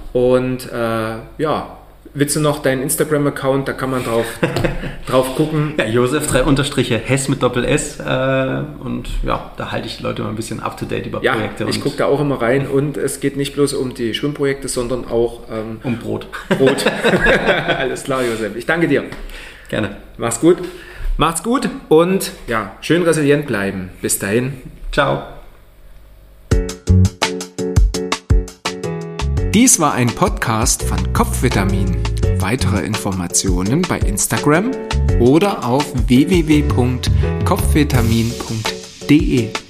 Und äh, ja, willst du noch deinen Instagram-Account, da kann man drauf, drauf gucken. Ja, Josef drei Unterstriche Hess mit Doppel-S äh, und ja, da halte ich die Leute mal ein bisschen up-to-date über ja, Projekte. Ich gucke da auch immer rein und es geht nicht bloß um die Schwimmprojekte, sondern auch ähm, um Brot. Brot. Alles klar, Josef. Ich danke dir. Gerne. Mach's gut. Macht's gut und ja, schön resilient bleiben. Bis dahin. Ciao. Dies war ein Podcast von Kopfvitamin. Weitere Informationen bei Instagram oder auf w w w punkt kopfvitamin punkt d e.